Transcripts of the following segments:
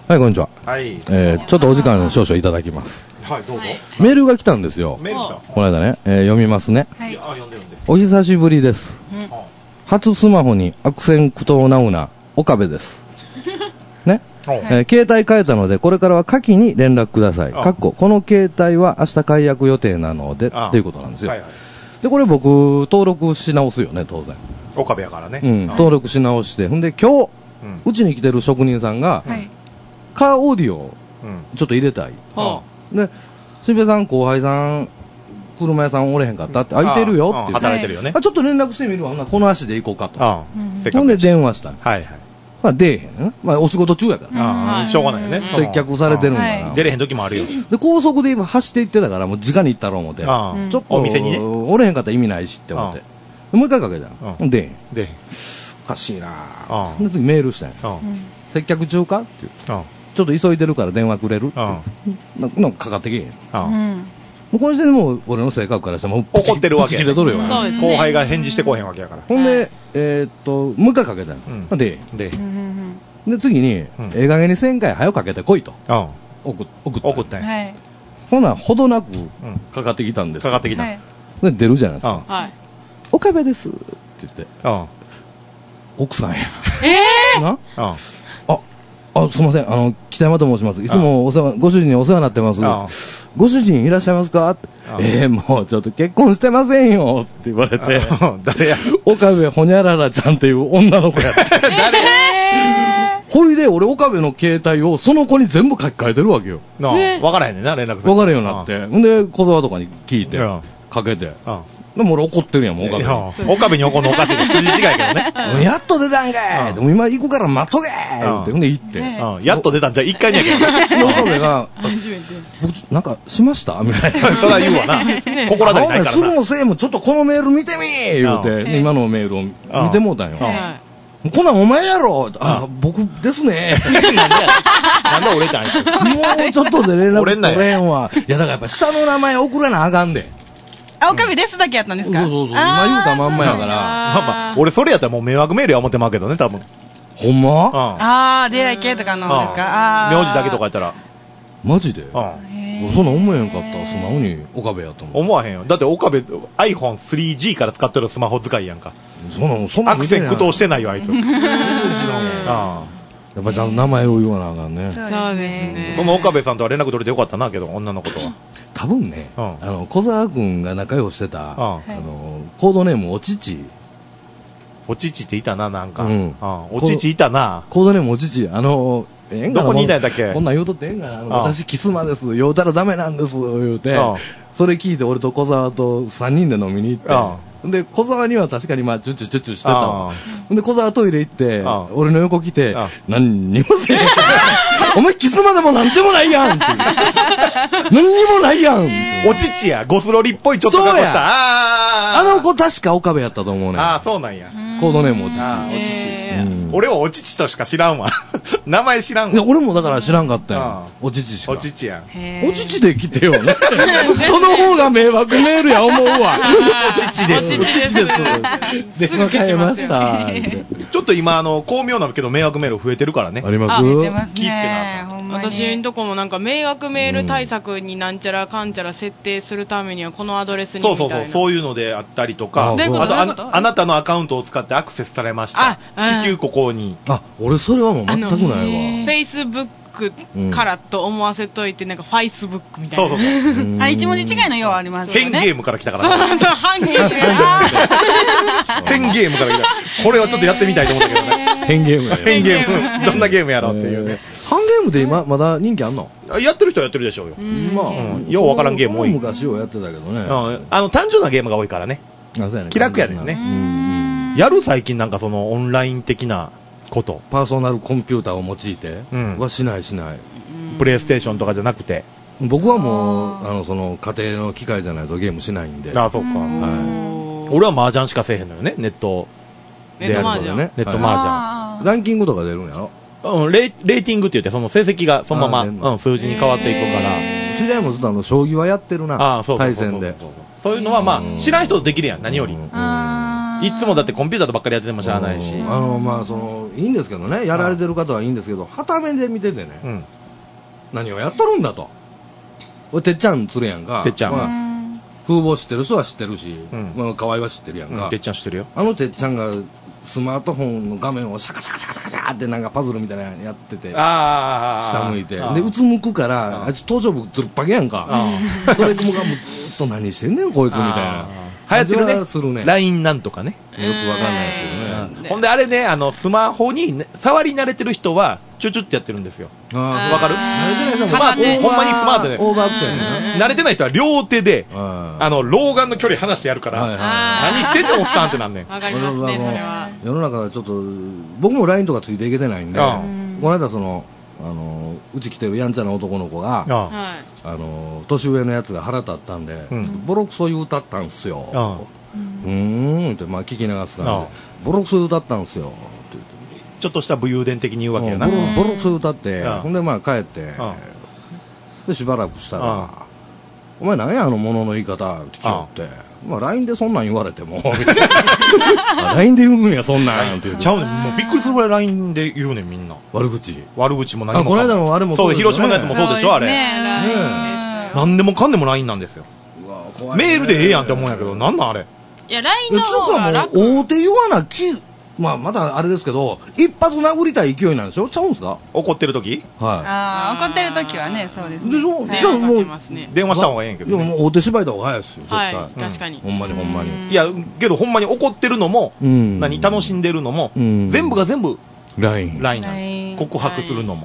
はい、こんにちは。 はい。 ちょっとお時間少々いただきます。 はい、どうぞ。 メールが来たんですよ。 メール来た。 この間ね、読みますね。 はい。 読んで。 お久しぶりです。初スマホに悪戦苦闘なうな岡部です。ね。携帯変えたので、これからは下記に連絡ください。この携帯は明日解約予定なので、っていうことなんですよ。はいはい。で、これ僕、登録し直すよね、当然。 岡部やからね。 登録し直して。ほんで、今日、うちに来てる職人さんが、カーオーディオをちょっと入れたい。で、新平さん、後輩さん、車屋さんおれへんかったって、空いてるよって言って。 働いてるよね。 ちょっと連絡してみるわ。この足で行こうかと。ほんで電話した。 はいはい。 まあ出えへん。まあお仕事中やから。 しょうがないよね。 接客されてるんかな。 出れへん時もあるよ。 で、高速で今走って行ってたから、もう直に行ったろう思って。ちょっと、 お店にね。 おれへんかったら意味ないしって思って。もう一回かけたん。出えへん。 出えへん。 おかしいなぁ。で、次メールしたんや。接客中かって言う。ちょっと急いでるから電話くれるって。なんかかかってけへん。もうこの時点でもう俺の性格からしても怒ってるわけ。 切れとるよ。 後輩が返事してこへんわけやから。 ほんで、もう一回かけたん。で、次に、加減に1000回早くかけてこいと。送ったんや。ほな、ほどなくかかってきたんです。 かかってきた。 で、出るじゃないですか。岡部ですって言って。奥さんや。なすいません。北山と申します。いつもご主人にお世話になってます。ご主人いらっしゃいますか？もうちょっと結婚してませんよって言われて。 誰や？ 岡部ほにゃららちゃんっていう女の子やって。 誰？ ほいで、俺岡部の携帯をその子に全部書き換えてるわけよ。 わからへんねんな、連絡先。 わからへんようになって。んで、小沢とかに聞いて、かけて。でも俺怒ってるやん、もう岡部。 岡部に怒るのおかしいから、筋違いけどね。 やっと出たんかい。でも今行くから待っとけって。ほんで行って。 やっと出たんじゃ1回目やけど。 岡部が、僕、なんかしましたみたいな。 そら言うわな。心当たりないからな。 するもせいもちょっとこのメール見てみ言うて、今のメールを見てもうたんよ。こんなんお前やろ僕ですね。 なんで俺ってあいつ。 もうちょっとで連絡取れんわ。いや、だからやっぱ下の名前送らなあかんで。 岡部ですだけやったんですか？ そう。今言うたまんまやから。 まあ、俺それやったらもう迷惑メールや思ってまうけどね、多分。 ほんま？ 出会い系とかのですか？ 名字だけとかやったら。 マジで？そんな思えへんかった。素直に岡部やと思う。 思わへんよ。だって岡部 iPhone 3G から使ってるスマホ使いやんか。 そんなアクセン苦闘してないよ、あいつ。知らんやっぱちゃんと名前を言わなあかんね。 そうですね。 その岡部さんとは連絡取れてよかったな、けど、女の子とは。 多分ね、小沢くんが仲良くしてた、コードネームおちち。 おちちっていたな、なんか。おちちいたな。 コードネームおちち。 どこにいたんだっけ？ こんなん言うとってええんかな。私キスマです。酔うたらダメなんです。言うて。それ聞いて俺と小沢と3人で飲みに行って。で、小沢には確かにまあ、チュッチュしてたわ。で、小沢トイレ行って、俺の横来て、何にもせえへん。お前キスマでもなんでもないやんって。何にもないやん。 おちちや、ゴスロリっぽいちょっと格好した。 あの子確か岡部やったと思うね。 そうなんや。 コードネームおちち。 おちち。俺はおちちとしか知らんわ。名前知らんわ。 俺もだから知らんかったよ。おちちしか。 おちちや。 おちちで来てよね。その方が迷惑メールや思うわ。おちちです。おちちです。電話変えました。 ちょっと今、巧妙なけど迷惑メール増えてるからね。 あります？ 気ぃつけな。 私んとこもなんか迷惑メール対策になんちゃらかんちゃら設定するためにはこのアドレスにみたいな。 そういうのであったりとか、あとあなたのアカウントを使ってアクセスされました。至急ここに。 俺それはもう全くないわ。 Facebookからと思わせといて、なんかファイスブックみたいな。 そう。一文字違いのようありますよね。 変ゲームから来たからね。 そう、半ゲーム。 変ゲームから来た。これはちょっとやってみたいと思ったけどね。 変ゲーム。 変ゲーム。どんなゲームやろうっていうね。 半ゲームで今、まだ人気あんの？ やってる人はやってるでしょうよ。まあ、ようわからんゲーム多い。 昔ようやってたけどね。 単純なゲームが多いからね。気楽やねんね。やる最近なんかそのオンライン的なこと。 パーソナルコンピューターを用いてはしない。 プレイステーションとかじゃなくて。 僕はもう、その家庭の機械じゃないとゲームしないんで。 そうか。俺は麻雀しかせえへんのよね、ネット麻雀ね。ネット麻雀。ランキングとか出るんやろ？ レーティングって言って、その成績がそのまま、数字に変わっていくから。 知り合いもずっと将棋はやってるな。対戦で。 そういうのはまあ、知らん人とできるやん、何より。 いつもだってコンピューターとばっかりやっててもしゃあないし。 まあ、いいんですけどね、やられてる方はいいんですけど、はためで見ててね、何をやっとるんだと。俺、てっちゃん釣るやんか。 てっちゃん。 風貌知ってる人は知ってるし、河合は知ってるやんか。 てっちゃん知ってるよ。 てっちゃんが、スマートフォンの画面をシャカシャカシャカシャカシャカってなんかパズルみたいなのやってて、下向いて。で、うつむくから、あいつ頭上部ずるっぱげやんか。それがもうずっと何してんねんこいつみたいな。 流行ってるね。LINE なんとかね。 よくわかんないですけどね。 ほんであれね、スマホに触り慣れてる人は、ちょちょってやってるんですよ。わかる？ 慣れてない人はほんまにスマートで。 オーバーアクションやね。 慣れてない人は両手で、老眼の距離離してやるから、何してんねんおっさんってなんねん。 わかりますね、それは。 世の中はちょっと、僕も LINE とかついていけてないんで、この間うち来てるやんちゃな男の子が、年上のやつが腹立ったんで、ボロクソ言うたったんすよ。って、まあ聞き流す感じ。ボロクソ言うたったんすよ。って言って。 ちょっとした武勇伝的に言うわけやな。 ボロクソ歌って、ほんでまあ帰って、でしばらくしたら、お前何や物の言い方って聞きよって、まあ LINE でそんなん言われても、LINE で言うんやそんなんって。 ちゃうねん、もうびっくりするぐらい LINE で言うねんみんな。 悪口も何も。 この間のあれもそうで、広島のやつもそうでしょあれ。何でもかんでも LINE なんですよ。メールでええやんって思うんやけど、なんなんあれ。 いや、LINE の方が楽。 大手言わなまあ、まだあれですけど、一発殴りたい勢いなんでしょ？ちゃうんすか？ 怒ってる時？ はい。怒ってる時はね、そうですね。 でしょ？じゃあもう、 電話した方がええんけど。 でももう大手芝居た方が早いですよ、絶対。 確かに。 ほんまにほんまに。 いや、けどほんまに怒ってるのも、楽しんでるのも、全部が全部、 LINE なんです。告白するのも。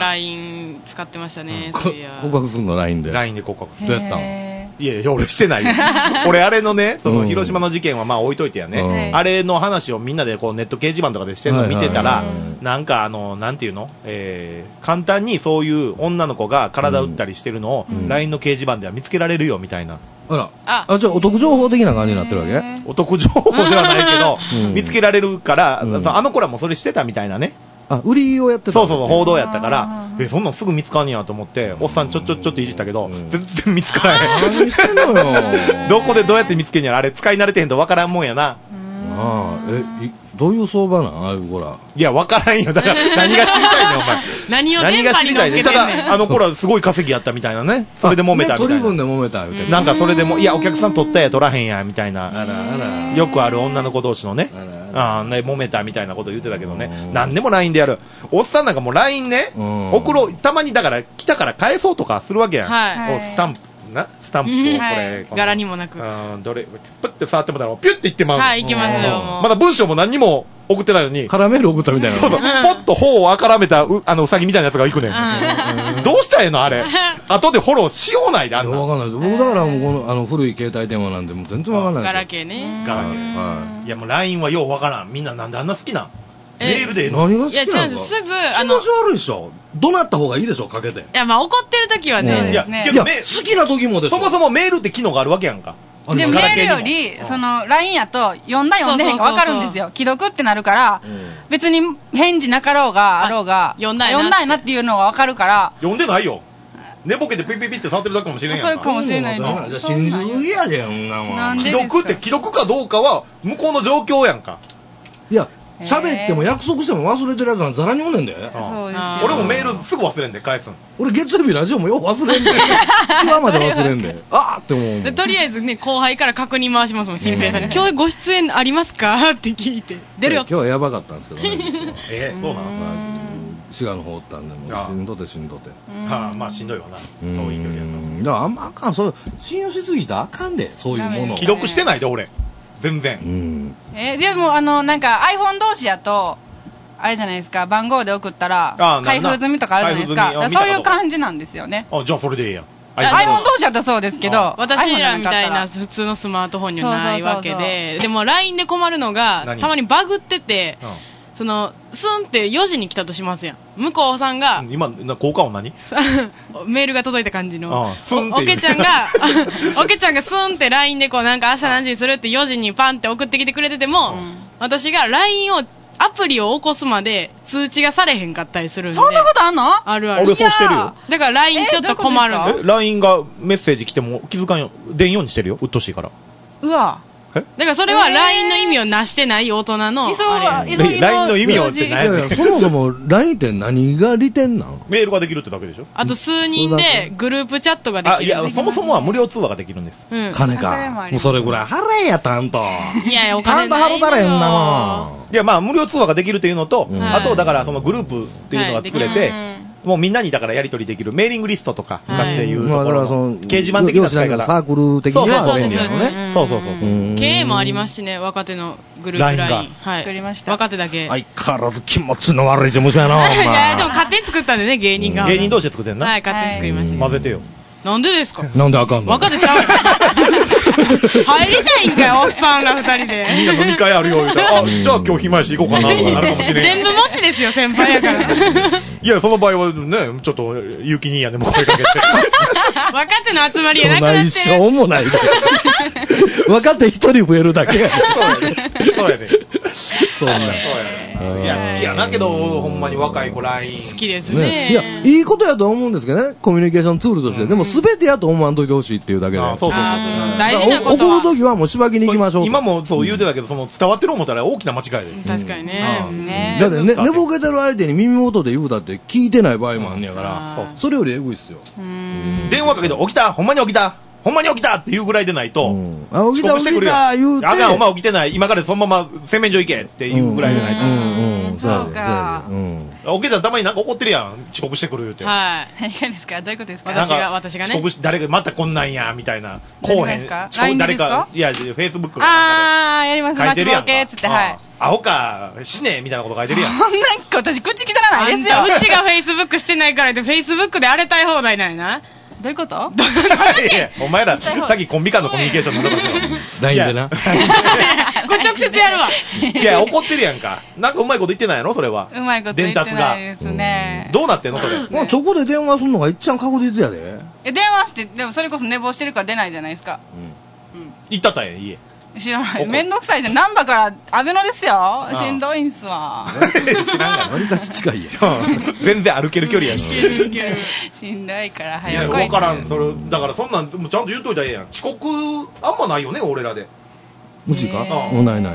LINE 使ってましたね、そういや。 告白するの LINE で。 LINE で告白する。 どうやったの？ いやいや、俺してないよ。俺、あれのね、広島の事件はまあ置いといてやね。あれの話をみんなでこうネット掲示板とかでしてるの見てたら、なんかなんていうの簡単にそういう女の子が体打ったりしてるのを、LINE の掲示板では見つけられるよみたいな。 じゃあお得情報的な感じになってるわけ？ お得情報ではないけど、見つけられるから、あの子らもそれしてたみたいなね。 売りをやってた。 そう、報道やったから、そんなんすぐ見つかんねやと思って、おっさんちょっといじったけど、全然見つからへん。 何してんのよ。 どこでどうやって見つけんやろあれ使い慣れてへんとわからんもんやな。 どういう相場なんああいう子ら。 いや、わからんよ。だから、何が知りたいねん、お前。 何が知りたいねただ、あの子らすごい稼ぎやったみたいなね。それで揉めたみたいな。 取り分で揉めたみたいな。 なんかそれでも、いや、お客さん取ったや取らへんや、みたいな。よくある女の子同士のね。揉めたみたいなこと言ってたけどね。何でも LINE でやる。おっさんなんかもう LINE ね、たまにだから来たから返そうとかするわけやん。スタンプをこれ。 柄にもなく。 どれ、プッて触ってもらったら、ピュッていってまう。 はい、いきますよ。 まだ文章も何にも送ってないのに。 カラメール送ったみたいな。 そうそう。ポッと頬をあからめた、うさぎみたいなやつが行くねん。どうしたらええのあれ。後でフォローしようないで、あんな。 わかんないです。僕だからもうこの、古い携帯電話なんてもう全然わかんないです。 ガラケーね。 ガラケー。いやもう LINE はようわからん。みんななんであんな好きなメールで何が好きなんですか？ いや、すぐ、 気持ち悪いでしょ？怒鳴った方がいいでしょ？かけて。いや、まあ怒ってる時はね。 いや、 好きな時もでしょ？ そもそもメールって機能があるわけやんか。 で、メールより、LINE やと、読んだ読んでへんか分かるんですよ。既読ってなるから、別に返事なかろうが、あろうが、読んだんなっていうのが分かるから。 読んでないよ。寝ぼけてピッピッピッって触ってるだけかもしれんやんか。 それかもしれないです。 真実やで、 既読かどうかは、向こうの状況やんか。 いや、喋っても約束しても忘れてるやつなんざらにおんねんで。 俺もメールすぐ忘れんで、返すん。 俺月曜日ラジオもよう忘れんで。今まで忘れんで。あーって思う。 とりあえずね、後輩から確認回しますもん、新平さんに。今日ご出演ありますかって聞いて。出るよ。 今日はやばかったんですけどね。 そうなの？ 滋賀の方おったんで、もうしんどて。 まあしんどいわな。遠い距離やと。 だからあんまあかん、信用しすぎたらあかんで、そういうもの。 既読してないで、俺。全然。 でもなんか iPhone 同士やと、あれじゃないですか、番号で送ったら、開封済みとかあるじゃないですか。そういう感じなんですよね。 じゃあそれでいいやん。 iPhone 同士やとそうですけど、 私らみたいな普通のスマートフォンにはないわけで、でも LINE で困るのが、たまにバグってて、スンって4時に来たとしますやん。向こうさんが、 今、効果音何メールが届いた感じの。おけちゃんがスンって LINE でこうなんか明日何時にするって4時にパンって送ってきてくれてても、私が LINE を、アプリを起こすまで通知がされへんかったりするんで。 そんなことあんの？ あるある。 俺そうしてるよ。 だから LINE ちょっと困るの。 LINE がメッセージ来ても気づかんよ。電4にしてるよ。うっとしいから。 うわ。 だからそれは LINE の意味をなしてない大人の。 LINE の意味をってない。 いやいや、そもそも LINE って何が利点なん？ メールができるってだけでしょ。 あと数人でグループチャットができる。 いや、そもそもは無料通話ができるんです。 金か。もうそれぐらい払えや、担当。 いやいや、お金担当払うたらえんなもん。 いや、まあ、無料通話ができるというのと、あと、だから、そのグループっていうのが作れて、もうみんなにだからやり取りできるメーリングリストとか、昔でいうところの掲示板的な使い方。 サークル的には便利なのね。 そうそうそう。 経営もありますしね、若手のグループ LINE。 作りました。 若手だけ。 相変わらず気持ちの悪い事務所やな、お前。 いや、でも勝手に作ったんでね、芸人が。 芸人同士で作ってんな。 はい、勝手に作りました。 混ぜてよ。 なんでですか？ なんであかんの？ 若手ちゃうよ。入りたいんかよ、おっさんら二人で。 みんな飲み会あるよ、みたいな。あ、じゃあ今日暇やし行こうかな、とかなるかもしれん。 全部持ちですよ、先輩やから。 いや、その場合はね、ちょっと、ゆうき兄やんでも声かけて。 若手の集まりやなくなってる。 しょうもない。若手一人増えるだけや。 そうやね。 そんな。 いや、好きやなけど、ほんまに若い子 LINE。 好きですね。 いや、いいことやと思うんですけどね、コミュニケーションツールとして。でも、すべてやと思わんといてほしいっていうだけで。 そうそうそう。 大事なことは。怒るときはもうしばきに行きましょう。 今もそう言うてたけど、その伝わってる思ったら大きな間違いで。 確かにね。 だってね、寝ぼけてる相手に耳元で言うたって聞いてない場合もあんねやから、それよりエグいっすよ。 電話かけて起きたほんまに起きたほんまに起きたっていうぐらいでないと、 起きた起きた言うて。 あかん、お前起きてない。今からそのまま洗面所行けっていうぐらいでないと。 そうか。 起きたらたまになんか怒ってるやん。遅刻してくる言うて。 はい。 何がですか？どういうことですか？ 私がね。 遅刻し、誰がまたこんなんや、みたいな。こうへん。 誰かいや、Facebook やります。 書いてるやん。 つって、はい。 アホか、死ねみたいなこと書いてるやん。 そんなんか私口汚ないですよ。 うちが Facebook してないからで Facebook で荒れたい放題なんやな。 どういうこといやお前ら、さっきコンビ間のコミュニケーションの話を。 LINE でな。 これ直接やるわ。 いや、怒ってるやんか。なんかうまいこと言ってないやろそれは。 うまいこと言ってないですね。 どうなってんのそれ。 もうそこで電話するのが一番確実やで。 電話して、でもそれこそ寝坊してるから出ないじゃないですか。 行ったったんや、家。 知らない。めんどくさいで、ナンバからアベノですよ。しんどいんすわ。 知らんがな。 割かし近いや。 全然歩ける距離やし。 しんどいから早く。 いや、わからん。それ、だからそんなん、ちゃんと言っといたらええやん。遅刻、あんまないよね、俺らで。 うちか？ないないない。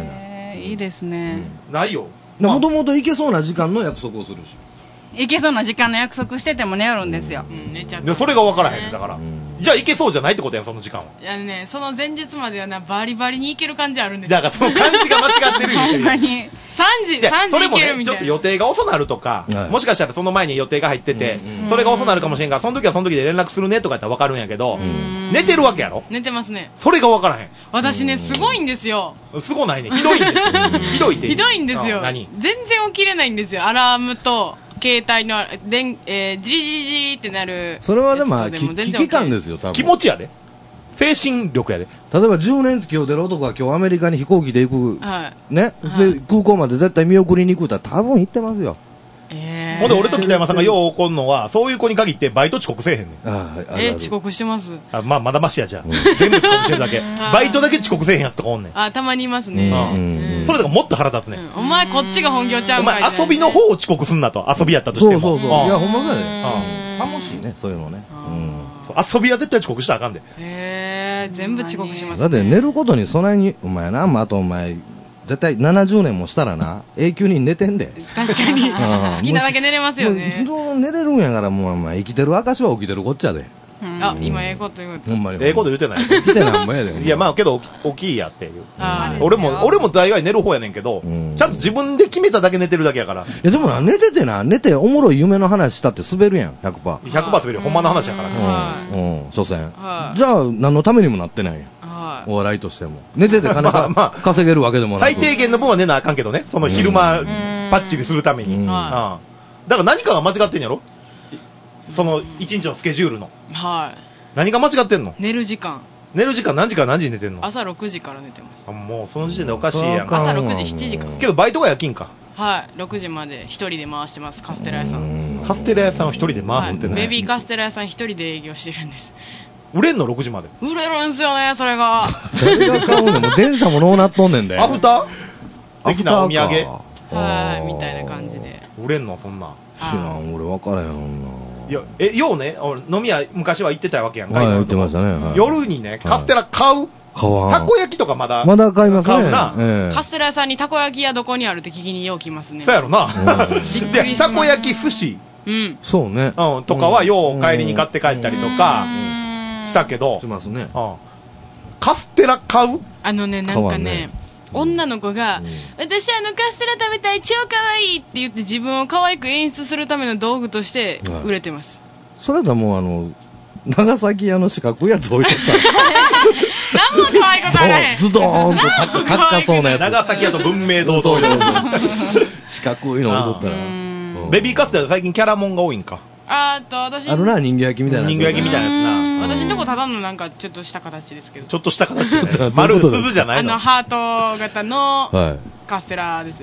いいですね。 ないよ。 もともと行けそうな時間の約束をするし。 行けそうな時間の約束してても寝よるんですよ。 寝ちゃった。 それがわからへん。だから。じゃあ行けそうじゃないってことやん、その時間は。 いやね、その前日まではな、バリバリに行ける感じあるんですよ。 だからその感じが間違ってるほんまに。 3時行けるみたいな。 ちょっと予定が遅なるとか、もしかしたらその前に予定が入ってて、それが遅なるかもしれんから、その時はその時で連絡するねとかやったらわかるんやけど、寝てるわけやろ？ 寝てますね。 それがわからへん。 私ね、すごいんですよ。 すごないね。ひどいんですよ。ひどいって。 ひどいんですよ。 何？ 全然起きれないんですよ。アラームと、携帯の、じりじりじりってなる。 それはでも、危機感ですよ、多分。 気持ちやで。精神力やで。 例えば10年月を出る男が今日アメリカに飛行機で行く。 はい。 ね。で、空港まで絶対見送りに行くったら多分行ってますよ。 ほんで、俺と北山さんがよう怒んのは、そういう子に限ってバイト遅刻せえへんねん。 遅刻してます。 まあ、まだましやじゃん。全部遅刻してるだけ。バイトだけ遅刻せえへんやつとかおんねん。 たまにいますね。 それとかもっと腹立つねん。 お前こっちが本業ちゃうんかい。 お前遊びの方を遅刻すんなと。遊びやったとしても。 そうそうそう。いや、ほんまそうやね。寂しいね、そういうのね。 遊びは絶対遅刻したらあかんで。 全部遅刻します。 だって寝ることに備えに、お前な、あとお前、絶対70年もしたらな、永久に寝てんで。 確かに。好きなだけ寝れますよね。 寝れるんやから、もうお前生きてる証は起きてるこっちゃで。 今ええこと言うと。 ほんまに。 ええこと言うてない。 生きてなんぼやで。 いや、まあけど、大きいやっていう。俺も大概寝る方やねんけど、ちゃんと自分で決めただけ寝てるだけやから。いや、でもな、寝ておもろい夢の話したって滑るやん、100%。 100% 滑るよ。ほんまの話やからね。所詮。じゃあ、何のためにもなってないやん。お笑いとしても。寝てて金稼げるわけでもない。 最低限の分は寝なあかんけどね。その昼間、パッチリするために。だから何かが間違ってんやろ？その一日のスケジュールの。 はい。 何が間違ってんの？ 寝る時間何時から何時に寝てんの？ 朝6時から寝てます。 もうその時点でおかしいやん。 朝6時、7時から。 けどバイトが夜勤か。 はい。6時まで一人で回してます、カステラ屋さん。 カステラ屋さんを一人で回すってね。 ベビーカステラ屋さん一人で営業してるんです。 売れんの6時まで。 売れるんすよね、それが。 誰が買うねん。もう電車ものうなっとんねんで。 アフター的なお土産。 はい、みたいな感じで。 売れんのそんな。 知らん、俺分からへんな。 いや、ようね、飲み屋昔は行ってたわけやんか。 はい、行ってましたね。 夜にね、カステラ買うたこ焼きとかまだ買いますね。 買うな。 カステラ屋さんにたこ焼き屋どこにあるって聞きによう来ますね。 そうやろな。で、たこ焼き寿司。 そうね。 とかはよう帰りに買って帰ったりとかしたけど。 しますね。 カステラ買う？ なんかね、女の子が、私カステラ食べたい、超可愛いって言って自分を可愛く演出するための道具として売れてます。 それだもう長崎屋の四角いやつ置いてた。 何も可愛いことはない。 ズドーンと高そうなやつ。 長崎屋と文明堂と四角いの置いとったら。 ベビーカステラ最近キャラモンが多いんか。 私人形焼きみたいなやつ。 人形焼きみたいなやつな。 私のとこただのなんかちょっとした形ですけど。 ちょっとした形で。丸鈴じゃないの？ ハート型のカステラです。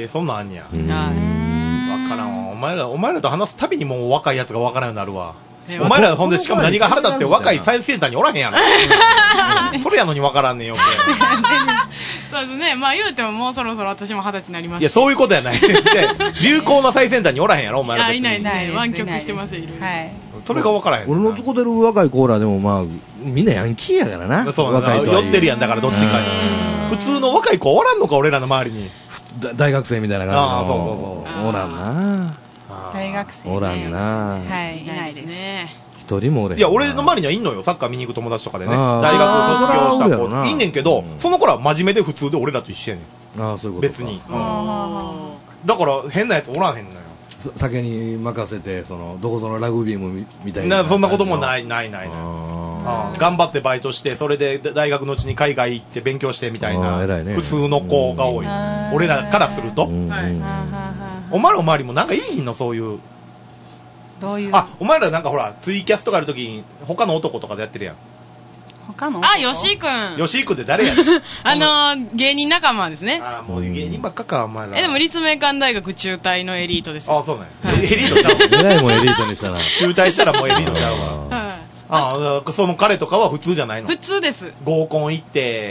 そんなんあんにゃ。わからんわ。お前らと話すたびにもう若いやつがわからんようになるわ。お前らほんでしかも何が腹立って若い最先端におらへんやろ。それやのにわからんねんよ。 そうですね。まあ言うてももうそろそろ私も20歳になりました。 いや、そういうことやない。流行な最先端におらへんやろ、お前ら。 いないですね。湾曲してますよ、いろいろ。 それがわからへん。 俺の使ってる若いコーラでもまあ、みんなヤンキーやからな。 そう若いと。寄ってるやん、だからどっちかに。普通の若い子おらんのか、俺らの周りに。 大学生みたいな感じの。 ああ、そう。 おらんな。 大学生。 おらんな。 はい、いないですね。 一人も俺。 いや、俺の周りにはいんのよ。サッカー見に行く友達とかでね。大学卒業した子。いんねんけど、その頃は真面目で普通で俺らと一緒やねん。 ああ、そういうこと別に。だから変なやつおらんへんのよ。 酒に任せて、どこぞのラグビーもみたいな。 そんなこともない。頑張ってバイトして、それで大学のうちに海外行って勉強してみたいな。普通の子が多い。俺らからすると。お前らの周りもなんかいいひんの、そういう。 どういう？ お前らなんかほら、ツイキャスとかあるときに、他の男とかでやってるやん。 他の？ 吉井くん。 吉井くんって誰やん？芸人仲間ですね。 もう芸人ばっかか、お前ら。 でも立命館大学中退のエリートです。 そうね。エリートちゃうえらいもんエリートにしたな。 中退したらもうエリートちゃうわ。その彼とかは普通じゃないの？ 普通です。 合コン行って。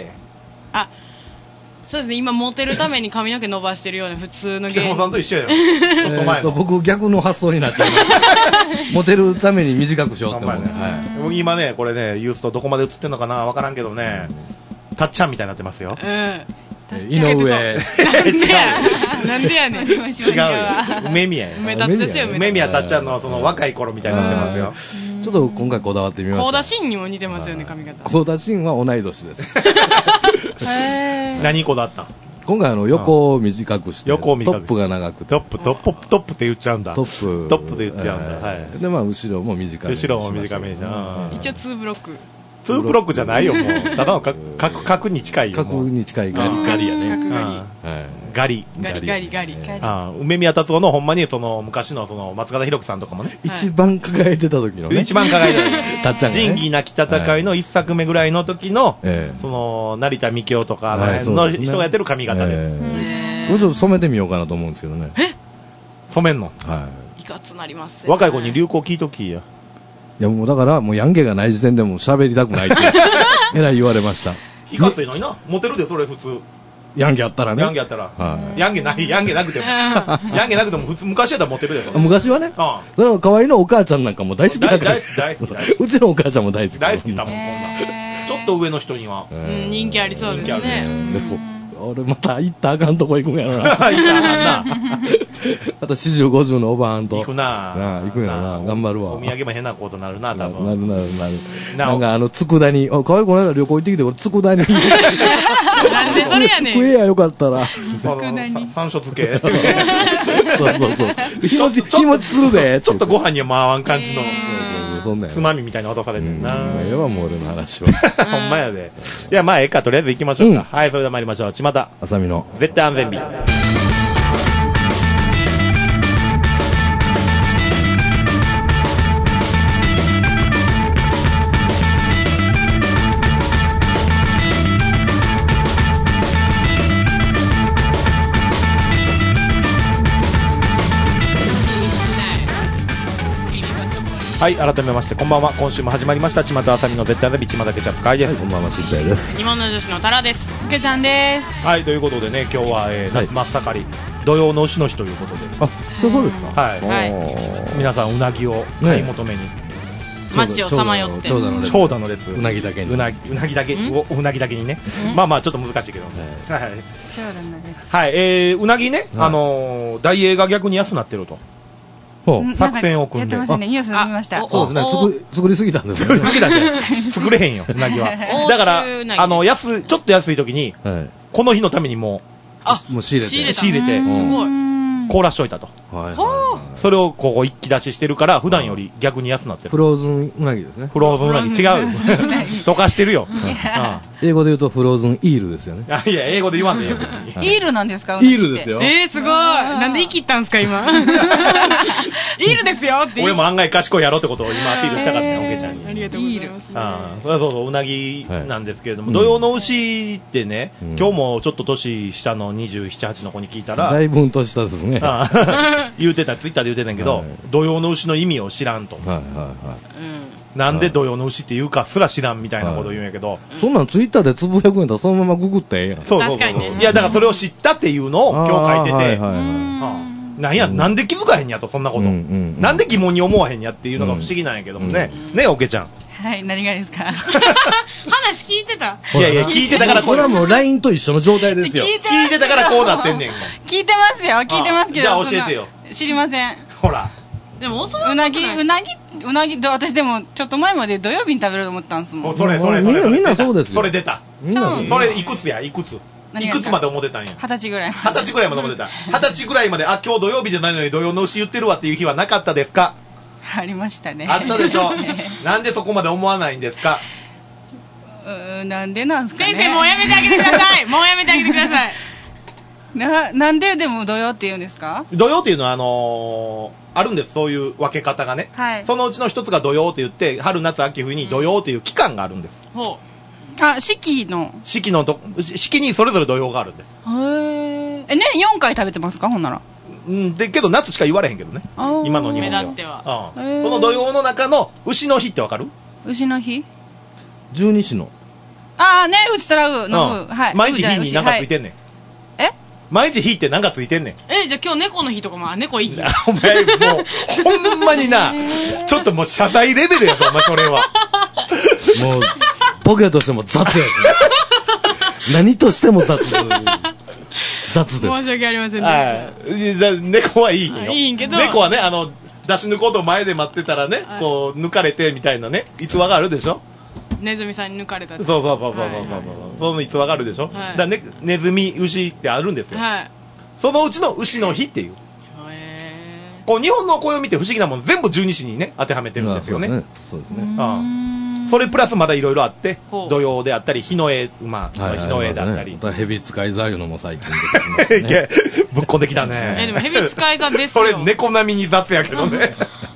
そうですね、今モテるために髪の毛伸ばしてるような普通の芸人。 北野さんと一緒やよ。ちょっと前の。 僕逆の発想になっちゃいました。モテるために短くしようって思って。 今ね、これね、ユースとどこまで映ってんのかなわからんけどね、たっちゃんみたいになってますよ。 井上。 なんでやねん。違うよ。梅宮や。 梅達ですよ、 梅宮たっちゃんのその若い頃みたいになってますよ。 ちょっと今回こだわってみました。 高田真にも似てますよね、髪型。 高田真は同い年です。 何こだった今回横を短くして、トップが長くて。 トップって言っちゃうんだ。 トップって言っちゃうんだ。 で、まあ後ろも短め。 後ろも短めじゃん。 一応2ブロック。 2ブロックじゃないよ、もう。ただの角に近いよ。 角に近いガリやね。 ガリ。梅宮達夫のほんまに昔の松方弘樹さんとかもね。 一番輝いてた時のね。 一番輝いてた。 たっちゃんが。 仁義なき戦いの一作目ぐらいの時の、成田幹夫とかの人がやってる髪型です。 これちょっと染めてみようかなと思うんですけどね。 染めんの？ いかつなります。 若い子に流行聞いときや。 いやもうだからもうヤンゲがない時点でもう喋りたくないってえらい言われました。 いかついのにな。モテるでそれ普通。 ヤンゲあったらね。 ヤンゲあったら。ヤンゲなくても。ヤンゲなくても普通昔やったらモテるで。 昔はね。だから可愛いのお母ちゃんなんかも大好きだから。 大好き。 うちのお母ちゃんも大好き。 大好きだもんこんな。ちょっと上の人には。 人気ありそうですね。 俺また行ったらあかんとこ行くんやろな。 行ったらあかんな。 また40、50のおばあんと。 行くな。 行くんやろな。頑張るわ。 お土産も変なことになるな、多分。 なる。なんか佃煮。かわいいこの間旅行行ってきて、俺佃煮。 なんでそれやねん。 食えやよかったら。 山椒漬け。 そう。日持ちするで。 ちょっとご飯には回わん感じの。つまみみたいに渡されてるな。 ええわ、もう俺の話は。 ほんまやで。いや、まあ、ええか、とりあえず行きましょうか。はい、それでは参りましょう。ちまた。 あさみの。 絶対安全日。はい、改めましてこんばんは。今週も始まりましたちまたあさみの絶対安全日ちまたケチャップ会です。 こんばんは、しっぺいです。 煮物女子のタラです。 けちゃんです。 はい、ということでね、今日は夏真っ盛り土曜の牛の日ということで。 あ、そうですか。 はい。皆さんうなぎを買い求めに。 街をさまよって長蛇の列うなぎだけにうなぎだけにねまあちょっと難しいけどはい、うなぎね大英が逆に安なってると作戦を組んでやってましたね、ニュース見ました。 そうですね、作りすぎたんですよね。 作れへんよ、うなぎは。だから、ちょっと安い時に、この日のためにもう仕入れて、 すごい。凍らしといたと。それをここ一気出ししてるから、普段より逆に安なってる。 フローズンうなぎですね。 フローズンうなぎ違う。溶かしてるよ。 英語で言うとフローズンイールですよね。 いや、英語で言わんでよ。 イールなんですか？ イールですよ。 すごい。なんで生きったんすか、今。イールですよって。 俺も案外賢いやろってことを今アピールしたかったよ、おけちゃんに。 ありがとうございます。 そう、うなぎなんですけれども、土用の牛ってね、今日もちょっと年下の27、8の子に聞いたら、 だいぶ年下ですね。 言うてた、ツイッターで言うてたんやけど、土用の牛の意味を知らんと。なんで土用の牛って言うかすら知らんみたいなことを言うんやけど。 そんなんツイッターでつぶやくんやったらそのままググってええやん。 そう。いや、だからそれを知ったっていうのを今日書いてて、なんで気づかへんやと、そんなこと。なんで疑問に思わへんやっていうのが不思議なんやけどもね。ね、おけちゃん。 はい、何がですか？ 話聞いてた？ いや、聞いてたからこれはもう LINE と一緒の状態ですよ。 聞いてたからこうなってんねん。 聞いてますよ、聞いてますけど。 じゃあ教えてよ。 知りません。 ほら。 でもうなぎ、私でも、ちょっと前まで土曜日に食べると思ったんですもん。 それ。 みんなそうですよ。 それ出た。それいくつまで思ってたんや。 20歳ぐらい。 20歳ぐらいまで思ってた。20歳ぐらいまで、今日土曜日じゃないのに土曜の牛言ってるわっていう日はなかったですか？ ありましたね。 あったでしょ。なんでそこまで思わないんですか？ なんでなんすかね。 先生、もうやめてあげてください。もうやめてあげてください。 なんででも土曜って言うんですか？ 土曜っていうのはあるんです、そういう分け方がね。そのうちの一つが土曜って言って、春夏秋冬に土曜っていう期間があるんです。 四季にそれぞれ土曜があるんです。 年4回食べてますか、ほんなら。 けど夏しか言われへんけどね。今の日本では。その土曜の中の牛の日ってわかる？ 牛の日？ 十二支の。 うちとらうの。 毎日日に何かついてんねん。毎日日って何かついてんねん。 じゃあ今日猫の日とかも、猫いい日。 お前もう、ほんまにな、ちょっともう謝罪レベルやぞ、お前それは。 もう、ボケとしても雑やし。何としても雑です。 申し訳ありませんでした。猫はいいよ。 いいけど。 猫はね、出し抜こうと前で待ってたらね、こう、抜かれてみたいなね、逸話があるでしょ？ ネズミさんに抜かれた。 そう。その逸話があるでしょ？だね、ネズミ、牛ってあるんですよ。そのうちの牛の日っていう。こう、日本の暦って不思議なもん全部十二支にね、当てはめてるんですよね。 そうですね。 それプラスまだいろいろあって、土曜であったり、日の絵、日の絵だったり。 蛇使い座いうのも最近出てきましたね。ぶっこんできたね。 でも蛇使い座ですよ。 それ猫並みに雑やけどね。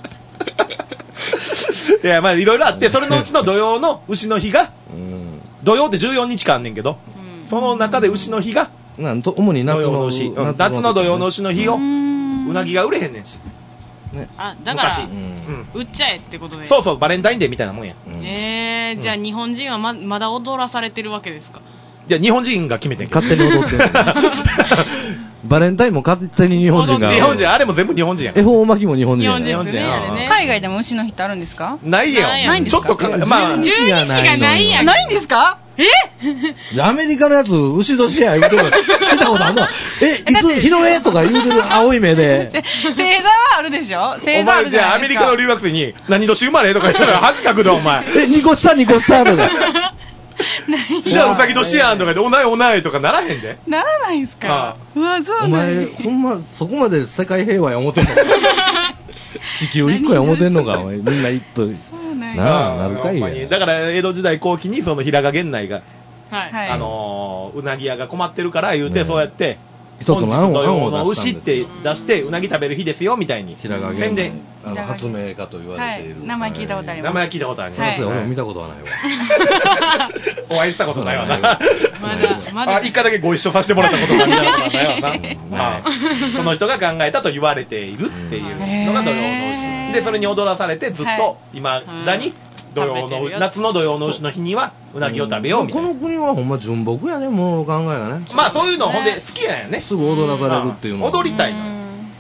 いや、いろいろあって、それのうちの土曜の牛の日が、土曜って14日間あんねんけど、その中で牛の日が、 主に夏の牛。 夏の土曜の牛の日を、うなぎが売れへんねんし。 だから、売っちゃえってことで。 そう、バレンタインデーみたいなもんや。 じゃあ日本人はまだ踊らされてるわけですか？ いや、日本人が決めてんけど。 勝手に踊ってる。バレンタインも勝手に日本人が。 日本人、あれも全部日本人や。 恵方巻きも日本人や。 日本人やね。 海外でも牛の日ってあるんですか？ ないよ。 ないんですか？ ちょっと十二支がないやん。 ないんですか？ アメリカのやつ、牛年や言うとこ聞いたことあるの？いつ日の絵とか言うてる青い目で。 星座はあるでしょ？星座あるじゃないですか。 お前じゃあアメリカの留学生に何年生まれとか言ったら恥かくぞお前。 2個下とか。 じゃあうさぎ年やんとかでおないとかならへんで。 ならないんすか？うわ、そうなんお前ほんまそこまで世界平和や思ってんのか？地球1個や思ってんのか？お前みんな一となるかいや。 だから江戸時代後期にその平賀源内がうなぎ屋が困ってるから言うてそうやって一つの案を牛って出してうなぎ食べる日ですよみたいに宣伝。 発明家と言われている。 名前聞いたことあります。 名前聞いたことあります。俺も見たことはないわ。 お会いしたことないわな。一回だけご一緒させてもらったことがないわな。その人が考えたと言われているっていうのが土曜の牛で、それに踊らされてずっと今だに夏の土曜の牛の日にはうなぎを食べようみたいな。 この国はほんま純朴やね、もう考えがね。 まあそういうのほんで好きやね。 すぐ踊らされるっていうの。 踊りたいの。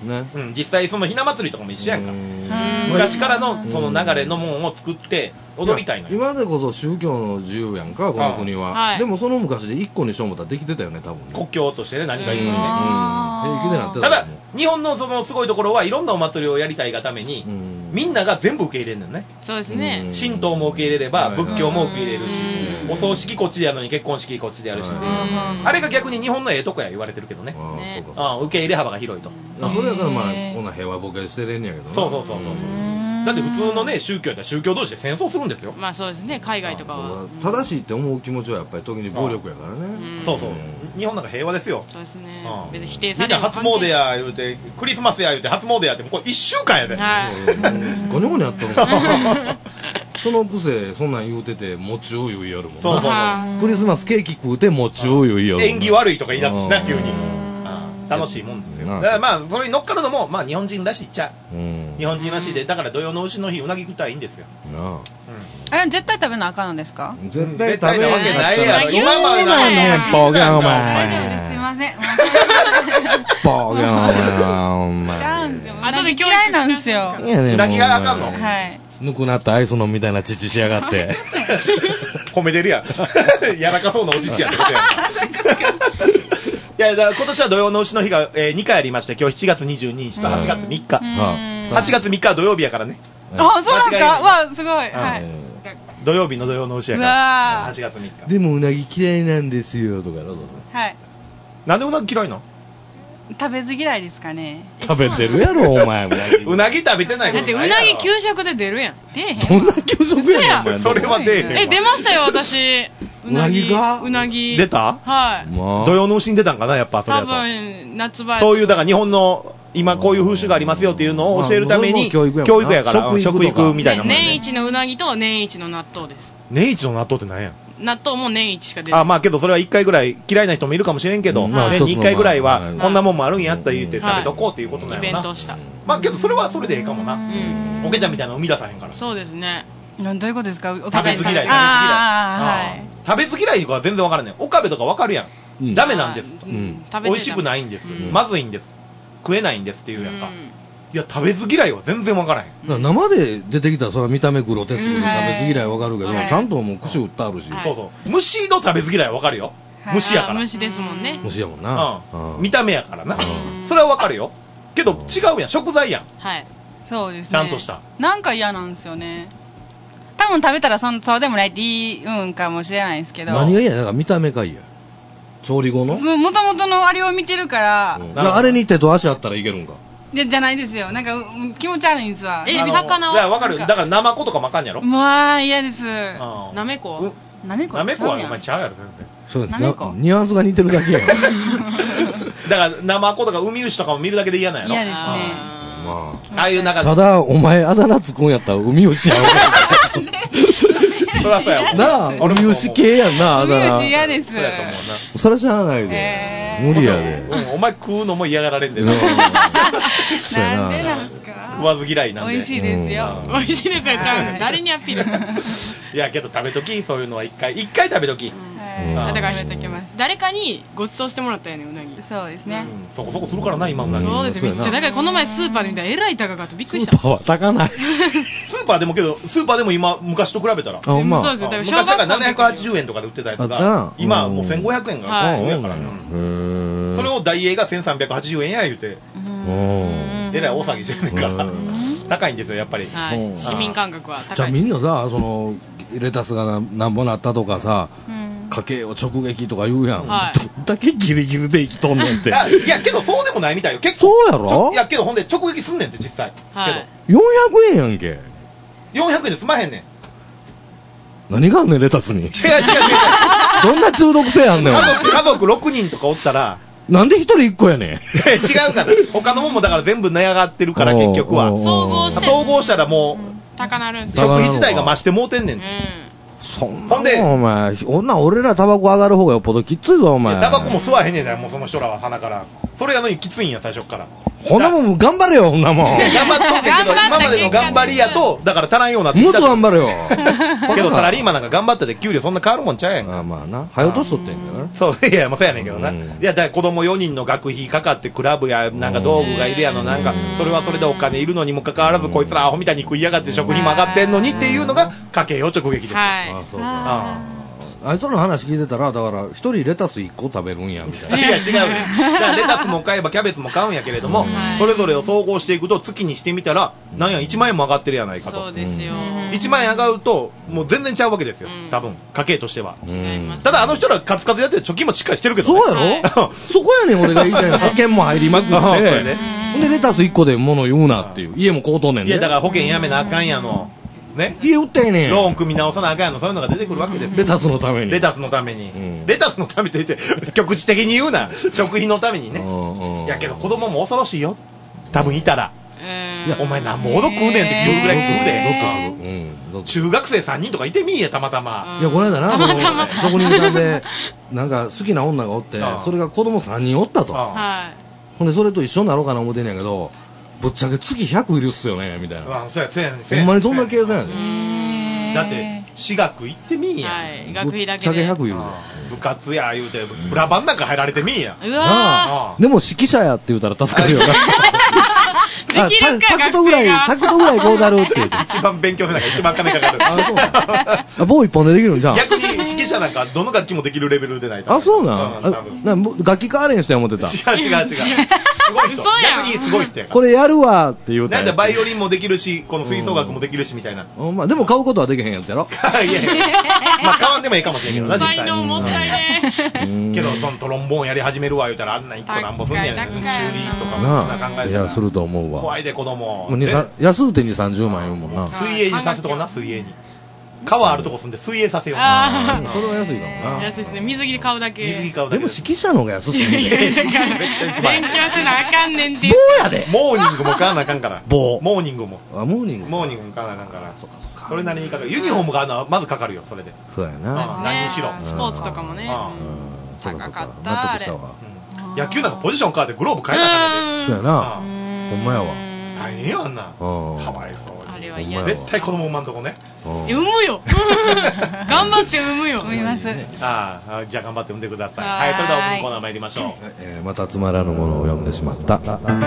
実際そのひな祭りとかも一緒やんか。昔からのその流れのもんを作って踊りたいのよ。 今でこそ宗教の自由やんか、この国は。でもその昔で一個にしようもたらできてたよね、多分。 国境としてね、何か言うのね。 平気でなってた。 ただ、日本のそのすごいところはいろんなお祭りをやりたいがために、みんなが全部受け入れるんだよね。 そうですね。 神道も受け入れれば、仏教も受け入れるし、お葬式こっちでやるのに結婚式こっちでやるしっていう。あれが逆に日本のええとこや言われてるけどね。受け入れ幅が広いと。 それやからまあ、こんな平和ボケしてれんねやけど。 そう。だって普通のね、宗教やったら宗教同士で戦争するんですよ。 まあそうですね、海外とかは。 正しいって思う気持ちはやっぱり時に暴力やからね。 そう。日本なんか平和ですよ。 そうですね。別に否定される。 みんな初詣や言うて、クリスマスや言うて初詣やって、もうこれ1週間やで。 ゴニョゴニョやったのそのくせ、そんなん言うてて、餅を言いやるもん。 そう。 クリスマスケーキ食うて餅を言いやる。 縁起悪いとか言い出すしな、急に。楽しいもんですよ。だからまあ、それに乗っかるのも、まあ日本人らしいっちゃ。日本人らしいで、だから土曜の牛の日、うなぎ食ったらいいんですよ。 あれ、絶対食べなあかんのですか？ 絶対食べなわけないやろ。今までないねん、ボケお前。 大丈夫です、すいません。 ボケお前。 後で嫌いなんですよ。 うなぎがあかんの？ はい。 ぬくなったアイスのみたいな乳しやがって。 褒めてるやん。やらかそうなお乳やん。いや、だから今年は土曜の牛の日が、2回ありまして、今日7月22日と8月3日。8月3日は土曜日やからね。 あ、そうなんですか？わ、すごい。はい。 土曜日の土曜の牛やから。8月3日。 でもうなぎ嫌いなんですよ、とかどうぞ。 はい。 なんでうなぎ嫌いなの？ 食べず嫌いですかね。 食べてるやろ、お前。 うなぎ食べてないだってうなぎ給食で出るやん。 出えへん。 どんな給食やん。それは出えへん。 出ましたよ、私。 うなぎがうなぎ。 出た？ はい。 土曜の牛に出たんかな、やっぱそれだと。 多分、夏場。 そういう、だから日本の、今こういう風習がありますよっていうのを教えるために、教育やから、食育みたいなもんね。 年一のうなぎと年一の納豆です。 年一の納豆って何や？ 納豆も年一しか出ない。 あ、まあけどそれは1回ぐらい嫌いな人もいるかもしれんけど、年に1回ぐらいはこんなもんもあるんやったら言って食べとこうっていうことなんやろな。 イベントした。 まあけどそれはそれでええかもな。おけちゃんみたいなの生み出さへんから。 そうですね。 どういうことですか？ 食べず嫌い。食べず嫌いは全然わからない。岡部とかわかるやん。ダメなんです。美味しくないんです。まずいんです。食えないんですっていうやんか。いや、食べず嫌いは全然わからへん。 生で出てきたらそれは見た目グロテスクで食べず嫌いわかるけど、ちゃんともう串打ってあるし。 そう。虫の食べず嫌いはわかるよ。虫やから。 虫ですもんね。 虫やもんな。 見た目やからな。それはわかるよ。けど違うやん。食材やん。 はい。 そうですね。 ちゃんとした。 なんか嫌なんですよね。多分食べたらそうでもないって言うんかもしれないですけど。 何が嫌や？なんか見た目かいや。調理後の？ もともとのあれを見てるから。 あれに手と足あったらいけるんか？ じゃないですよ。なんか気持ち悪いんですわ。 魚はわかる。だからナマコとかもあかんやろ？ まあ嫌です。 なめこ？ なめこはお前ちゃうやろ全然。 そうニュアンスが似てるだけや。 だからナマコとかウミウシとかも見るだけで嫌なんやろ？ 嫌ですね。 ああいう中で。 ただお前あだ名つくんやったらウミウシやん。 そらそうやなあ、ウミウシ系やんな、 ウミウシ嫌です。 そうやと思うな。 それしゃあないで。無理やで。 お前食うのも嫌がられんでな。 なんでなんすか？ 食わず嫌いなんで。 美味しいですよ。 美味しいですよ、ちゃう。誰にアピールする？ いや、けど食べとき、そういうのは一回食べとき。 だから誰かにご馳走してもらったよね、うなぎ。 そうですね。 そこそこするからな、今うなぎ。 そうです、めっちゃ。だからこの前スーパーで見たらえらい高かった。びっくりした。 スーパーは高ない。 スーパーでも今、昔と比べたら。 そうですよ。 昔だから780円とかで売ってたやつが、今もう1500円がやからな。それをダイエーが1380円や言うて、えらい大騒ぎしてるから高いんですよやっぱり。 市民感覚は高い。 じゃあみんなさ、そのレタスがなんぼなったとかさ、家計を直撃とか言うやん。どんだけギリギリで生きとんねんって。 いやけどそうでもないみたいよ。結構そうやろ？ いやけどほんで直撃すんねんって実際。 けど400円やんけ。 400円で済まへんねん。 何があんねんレタスに。違う。どんな中毒性あんねん。 家族6人とかおったら。 なんで一人1個やねん。 違うから。他のもんもだから全部値上がってるから結局は。 総合したらもう、 高なるんす食費自体が増してもうてんねん。 そんなもんお前、俺らタバコ上がる方がよっぽどきついぞお前。 タバコも吸わへんねんだよ、もうその人らは鼻から。それやのにきついんや、最初から。 ほんなもん頑張れよ、ほんなもん。 頑張っとんねんけど、今までの頑張りやと、だから足らんようになってもっと頑張れよ。 けどサラリーマンなんか頑張ったって給料そんな変わるもんちゃうやんか。 まあな。早落としとってんだよな。 そう、いや、そうやねんけどな。いや、だから子供4人の学費かかってクラブや、なんか道具がいるやの、なんか、それはそれでお金いるのにもかかわらず、こいつらアホみたいに食いやがって食費も上がってんのにっていうのが、家計を直撃ですよ。 はい。 あ、そうか。あいつらの話聞いてたら、だから一人レタス1個食べるんやみたいな。 いや違うね。だからレタスも買えばキャベツも買うんやけれども、それぞれを総合していくと月にしてみたら、なんや1万円も上がってるやないかと。 そうですよ。 1万円上がると、もう全然ちゃうわけですよ。多分、家計としては。 違います。 ただあの人らカツカツやってる貯金もしっかりしてるけどね。 そうやろそこやねん俺が言いたいの。保険も入りまくって。ほんでレタス1個で物言うなっていう。家もこうとんねんね。 いやだから保険やめなあかんやの。ね、 家売ったやねん。 ローン組み直さなあかんやの、そういうのが出てくるわけですよ。 レタスのために。 レタスのために。レタスのためって言って、局地的に言うな。食費のためにね。いやけど子供も恐ろしいよ。多分いたら。いや、お前なんぼほど食うねんって言うぐらい食うで。中学生3人とかいてみーや、たまたま。 いや、この間な、職人さんで、なんか好きな女がおって、それが子供3人おったと。ほんで、それと一緒になろうかな思ってんねんけど、ぶっちゃけ月100いるっすよね、みたいな。 そうや、そうやね。 ほんまにそんな計算やね。だって、私学行ってみんや。 学費だけで。 ぶっちゃけ100いる。 部活や言うて、ブラバンなんか入られてみんや。 うわでも指揮者やって言うたら助かるよな。 できるかタクトぐらいこうなるって言うて。 一番勉強せなきゃ一番金かかる。 棒一本でできるんじゃん。 逆に指揮者なんかどの楽器もできるレベルでないと。 あ、そうなん楽器変われんして思ってた。 違う。すごい人。逆にすごい人やから。 これやるわって言うた。 なんでバイオリンもできるし、この吹奏楽もできるしみたいな。 まあでも買うことはできへんやつやろ。 いや。まあ買わんでもいいかもしれんけどな、実際。 才能もったいね。 けど、そのトロンボーンやり始めるわ言うたらあんな一個なんぼすんねや。修理とかもそんな考えて。 いや、すると思うわ。 怖いで子供。 安うてに30万円もんな。 水泳にさせとこな、水泳に。川あるとこ住んで水泳させよう。 それは安いかもな。 安いですね。水着買うだけ。 水着買うだけ。 でも指揮者の方が安すぎる。 勉強せなあかんねんっていう。 棒やで。 モーニングも買わなあかんから。 棒。 モーニングも。 モーニングも買わなあかんから。そっか。それなりにかかる。ユニフォームがまずかかるよ、それで。 そうやな。 何にしろ。 スポーツとかもね。高かった。 納得したわ。 野球なんかポジション変わってグローブ変えなあかんねんで。 そうやな。ほんまやわ。 大変よ、あんな。かわいそう。 あれは嫌絶対子供産まんとこね。 産むよ。頑張って産むよ。 産みます。 じゃあ頑張って産んでください。はい、それではオープンコーナー参りましょう。またつまらぬものを読んでしまった。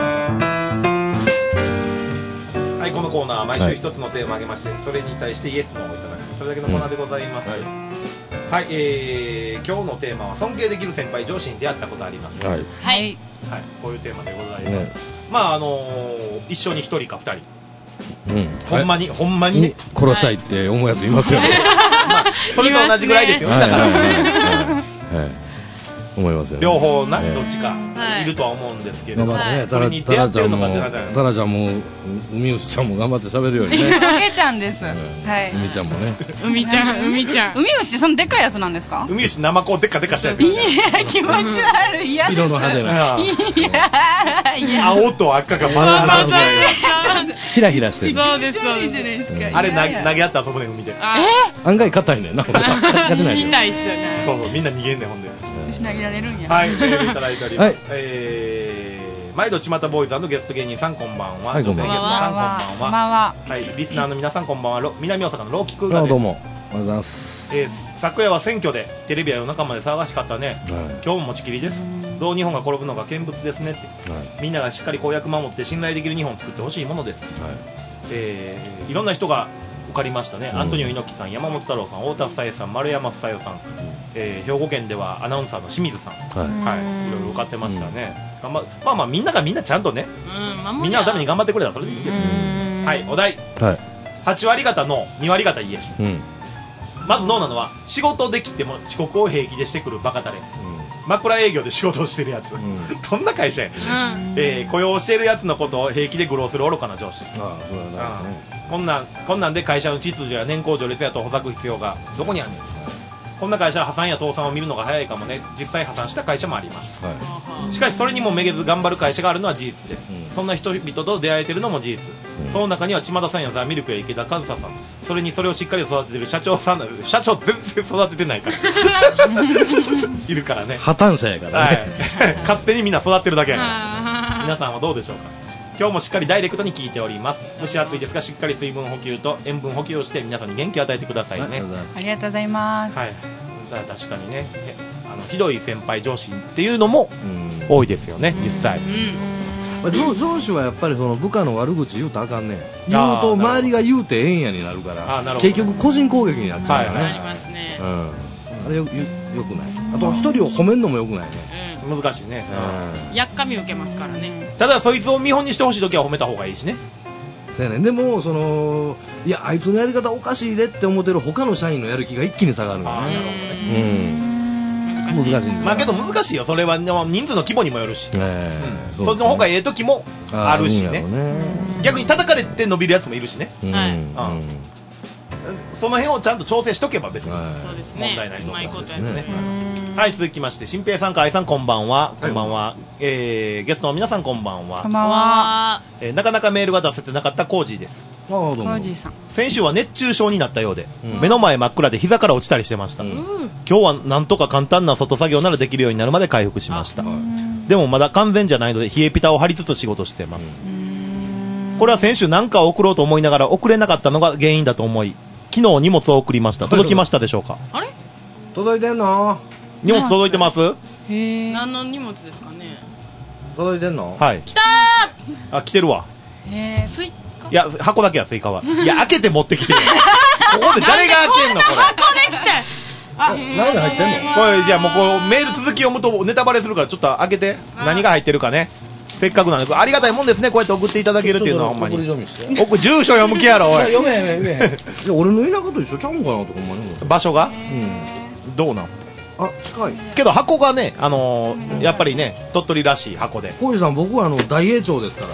はい、このコーナーは毎週一つのテーマを挙げまして、それに対してイエス・ノーをいただく、それだけのコーナーでございます。はい、今日のテーマは尊敬できる先輩上司に出会ったことあります。 はい。 こういうテーマでございます。まあ一緒に一人か二人。ほんまにね。 殺したいって思うやついますよね。 それと同じぐらいですよね、だから。 思いますよ。 両方な、どっちかいるとは思うんですけど、それに出会ってるのかってなったら、 タラちゃんも海牛ちゃんも頑張って喋るようにね。 かけちゃんです。はい。 海ちゃんもね。 海ちゃん。海牛ってそのでっかいやつなんですか？ 海牛生子でっかしたやつ。 いや、気持ち悪いやつ。 色の派手な。 いや。 青と赤がバラバラヒラヒラしてる。 そうです。 あれ投げ合って遊ぶねん、海で。 案外硬いねんな。カチカチない。 痛いっすよね。 そう、みんな逃げんねん、ほんで。 しなげられるんや。 はい、メールいただいております。毎度ちまたボーイズ&ゲスト芸人さんこんばんは。 はい、こんばんは。はい、リスナーの皆さんこんばんは。南大阪のローキクーガです。 どうも。おはようございます。 昨夜は選挙でテレビは夜中まで騒がしかったね。今日も持ちきりです。どう日本が転ぶのか見物ですねって。みんながしっかり公約守って信頼できる日本を作ってほしいものです。いろんな人が受かりましたね。アントニオ猪木さん、山本太郎さん、太田房江さん、丸山房代さん。兵庫県ではアナウンサーの清水さん、いろいろ受かってましたね。まあみんながみんなちゃんとね、みんなのために頑張ってくれたらそれでいいです。はい、お題、8割方ノー、2割方イエス。まずノーなのは仕事できても遅刻を平気でしてくるバカタレ。枕営業で仕事をしてるやつ、どんな会社や。雇用してるやつのことを平気で愚弄する愚かな上司。こんなんで会社の秩序や年功序列やとほざく必要がどこにあるんですか。こんな会社は破産や倒産を見るのが早いかもね。実際破産した会社もあります。しかしそれにもめげず頑張る会社があるのは事実です。そんな人々と出会えてるのも事実。その中には千田さんやザ・ミルクや池田和沙さん、それにそれをしっかり育ててる社長さん、社長全然育ててないからいるからね。 破綻者やからね。 勝手にみんな育ってるだけやから。 皆さんはどうでしょうか。今日もしっかりダイレクトに聞いております。蒸し暑いですがしっかり水分補給と塩分補給をして皆さんに元気を与えてくださいね。 ありがとうございます。 はい、確かにね、ひどい先輩上司っていうのも多いですよね、実際。 上司はやっぱりその部下の悪口言うとあかんね。言うと周りが言うてええんやになるから結局個人攻撃になっちゃうよね。 なりますね。 あれよくない。あと一人を褒めんのもよくないね。 難しいね。 やっかみ受けますからね。 ただそいつを見本にしてほしいときは褒めた方がいいしね。 そうやね。でもそのいやあいつのやり方おかしいでって思ってる他の社員のやる気が一気に下がるのよね。難しい。 まあけど難しいよ。それは人数の規模にもよるし、そっちの方がええ時もあるしね。逆に叩かれて伸びるやつもいるしね。その辺をちゃんと調整しとけば別に問題ないと思いますね。はい、続きまして新平さん、愛さん、こんばんは。こんばんは。ゲストの皆さん、こんばんは。 こんばんは。 なかなかメールが出せてなかったコージーです。 コージーさん。 先週は熱中症になったようで、目の前真っ暗で膝から落ちたりしてました。今日はなんとか簡単な外作業ならできるようになるまで回復しました。でもまだ完全じゃないので冷えピタを張りつつ仕事しています。これは先週何か送ろうと思いながら送れなかったのが原因だと思い、昨日荷物を送りました。届きましたでしょうか。 あれ届いてんの。 荷物届いてます。 何の荷物ですかね。 届いてんの。 はい。 来たー。あ、来てるわ。 スイカ。 いや、箱だけはスイカは。いや、開けて持ってきてる。ここで誰が開けんのこれ。 箱できて。 何が入ってんの。 これじゃあもうこうメール続き読むとネタバレするからちょっと開けて何が入ってるかね。せっかくなんでありがたいもんですね。こうやって送っていただけるっていうのはほんまに。住所読む気やろおい。 読め。俺の田舎と一緒ちゃうんかなとか思う。 場所がどうなん。 あ、近いけど箱がね、やっぱりね鳥取らしい箱で。 浩二さん、僕は大栄町ですから。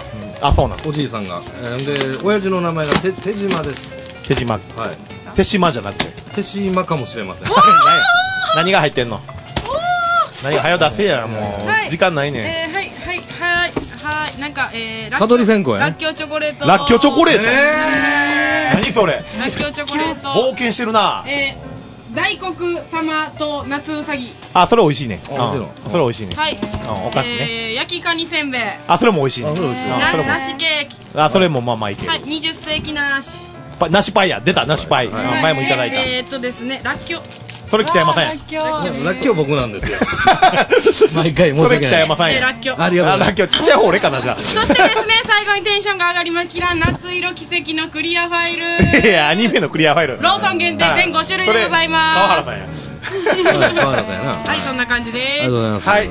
あ、そうなん。 おじいさんがで親父の名前が手島です。 手島。はい。手島じゃなくて手島かもしれません。 何が入ってんの。何が早出せや。もう時間ないね。 はい、なんか蚊取り線香やね。 らっきょうチョコレート。 らっきょうチョコレート。何それ。 らっきょうチョコレート。 冒険してるな。 大黒様と夏うさぎ。 あ、それ美味しいね。それ美味しいね。 はい。 お菓子ね。 焼きカニせんべい。 あ、それも美味しいね。 梨ケーキ。 あ、それもまあまあいける。 はい、20世紀梨。 梨パイや、出た、梨パイ。前もいただいた。 ですね、らっきょう。 それ北山さんや。 らっきょう僕なんですよ。毎回申し訳ない。 それ北山さんや。 らっきょう。 ありがとうございます。 らっきょうちっちゃい方俺かなじゃあ。 そしてですね、最後にテンションが上がりまきら夏色奇跡のクリアファイル。 いや、アニメのクリアファイル。 ローソン限定全5種類でございます。 川原さんや。 川原さんやな。 はい、そんな感じです。 ありがとうございます。 はい、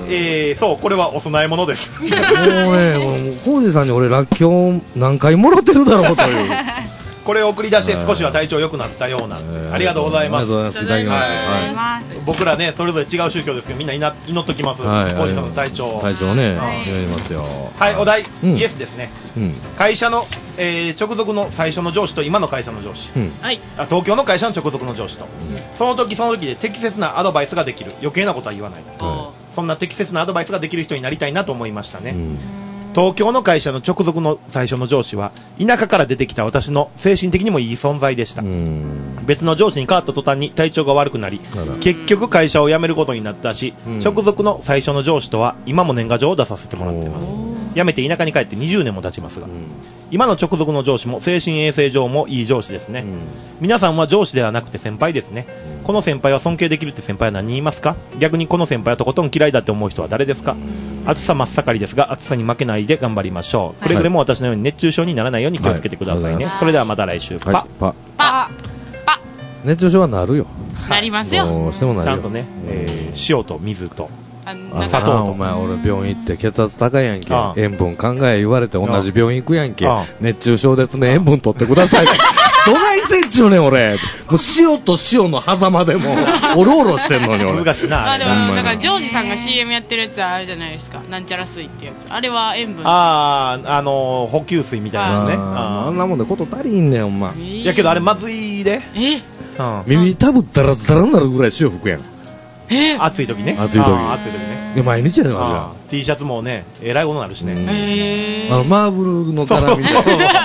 そう、これはお供え物です。 もうね、浩二さんに俺らっきょう何回もらってるだろうという。 これを送り出して少しは体調良くなったような。ありがとうございます。 ありがとうございます。いただきます。 僕らね、それぞれ違う宗教ですけど、みんな祈っときます。浩二さんの体調。 体調ね、祈りますよ。 はい、お題、イエスですね。会社の直属の最初の上司と今の会社の上司。東京の会社の直属の上司と。その時その時で適切なアドバイスができる。余計なことは言わない。そんな適切なアドバイスができる人になりたいなと思いましたね。東京の会社の直属の最初の上司は田舎から出てきた私の精神的にもいい存在でした。別の上司に変わった途端に体調が悪くなり結局会社を辞めることになったし、直属の最初の上司とは今も年賀状を出させてもらっています。辞めて田舎に帰って20年も経ちますが、今の直属の上司も精神衛生上もいい上司ですね。皆さんは上司ではなくて先輩ですね。この先輩は尊敬できるって先輩は何人いますか。逆にこの先輩はとことん嫌いだって思う人は誰ですか。暑さ真っ盛りですが暑さに負けないで頑張りましょう。くれぐれも私のように熱中症にならないように気をつけてくださいね。それではまた来週。パ熱中症はなるよ。 なりますよ。 どうしてもなるよ。 ちゃんとね、塩と水と砂糖と。お前俺病院行って血圧高いやんけ。塩分考え言われて同じ病院行くやんけ。熱中症ですね、塩分取ってください。どないせんちゅうねん俺。もう塩と塩の狭間でもおろおろしてんのに俺。 難しいな。 でもだからジョージさんが CM やってるやつあるじゃないですか。なんちゃら水ってやつ。あれは塩分。 補給水みたいなね。 あんなもんでこと足りんねんほんま。 いやけどあれまずいで。 耳たぶったらザラになるぐらい塩吹くやん。 暑い時ね。 暑い時ね。 毎日やねんマジは。 T シャツもねえらいことになるしね。 マーブルの柄みたいな。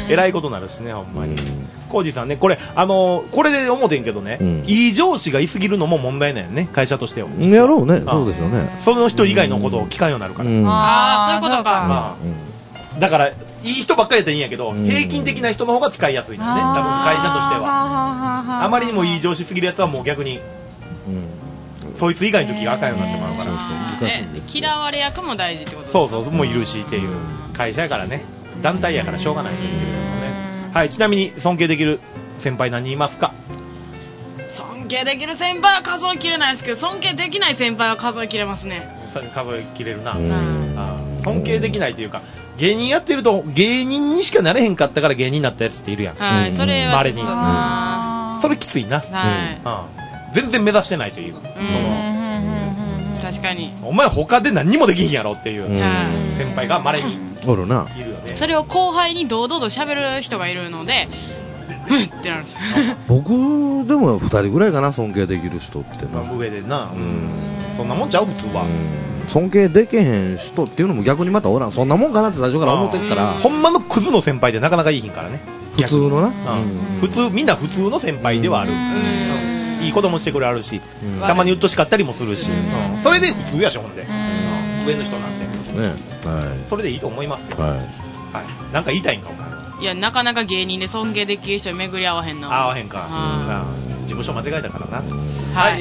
えらいことになるしね、ほんまに。コージーさんね、これで思ってんけどね、いい上司がいすぎるのも問題なんよね、会社としては。 やろうね、そうですよね。 その人以外のことを聞かんようになるから。 ああ、そういうことか。 だから、いい人ばっかりやったらいいんやけど、平均的な人の方が使いやすいんだよね、多分会社としては。あまりにもいい上司すぎるやつはもう逆に、そいつ以外の時が赤いようになってもらうから。 嫌われ役も大事ってことですか？そうそう、もういるしっていう会社やからね、団体やからしょうがないんですけれどもね。はい、ちなみに尊敬できる先輩何人いますか？ 尊敬できる先輩は数えきれないですけど、尊敬できない先輩は数えきれますね。 数えきれるな。尊敬できないというか、芸人やってると芸人にしかなれへんかったから芸人になったやつっているやん。 はい、それはちょっとな、それきついな。全然目指してないという。 確かに。 お前他で何にもできんやろっていう先輩が稀におるな。 いるよね。 それを後輩に堂々と喋る人がいるので、ってなるんです。 僕でも2人ぐらいかな、尊敬できる人ってな。 上でな、そんなもんちゃう普通は。 尊敬できへん人っていうのも逆にまたおらん、そんなもんかなって最初から思ってっから。 ほんまのクズの先輩でなかなかいいひんからね。 普通のな。 普通、みんな普通の先輩ではある。いいこともしてくれあるし、たまにうっとしかったりもするし、それで普通やし、ほんで上の人なんて、それでいいと思いますよ。なんか言いたいんかお前。 いや、なかなか芸人で尊敬できる人に巡り合わへんな。 合わへんか。事務所間違えたからな。 はい、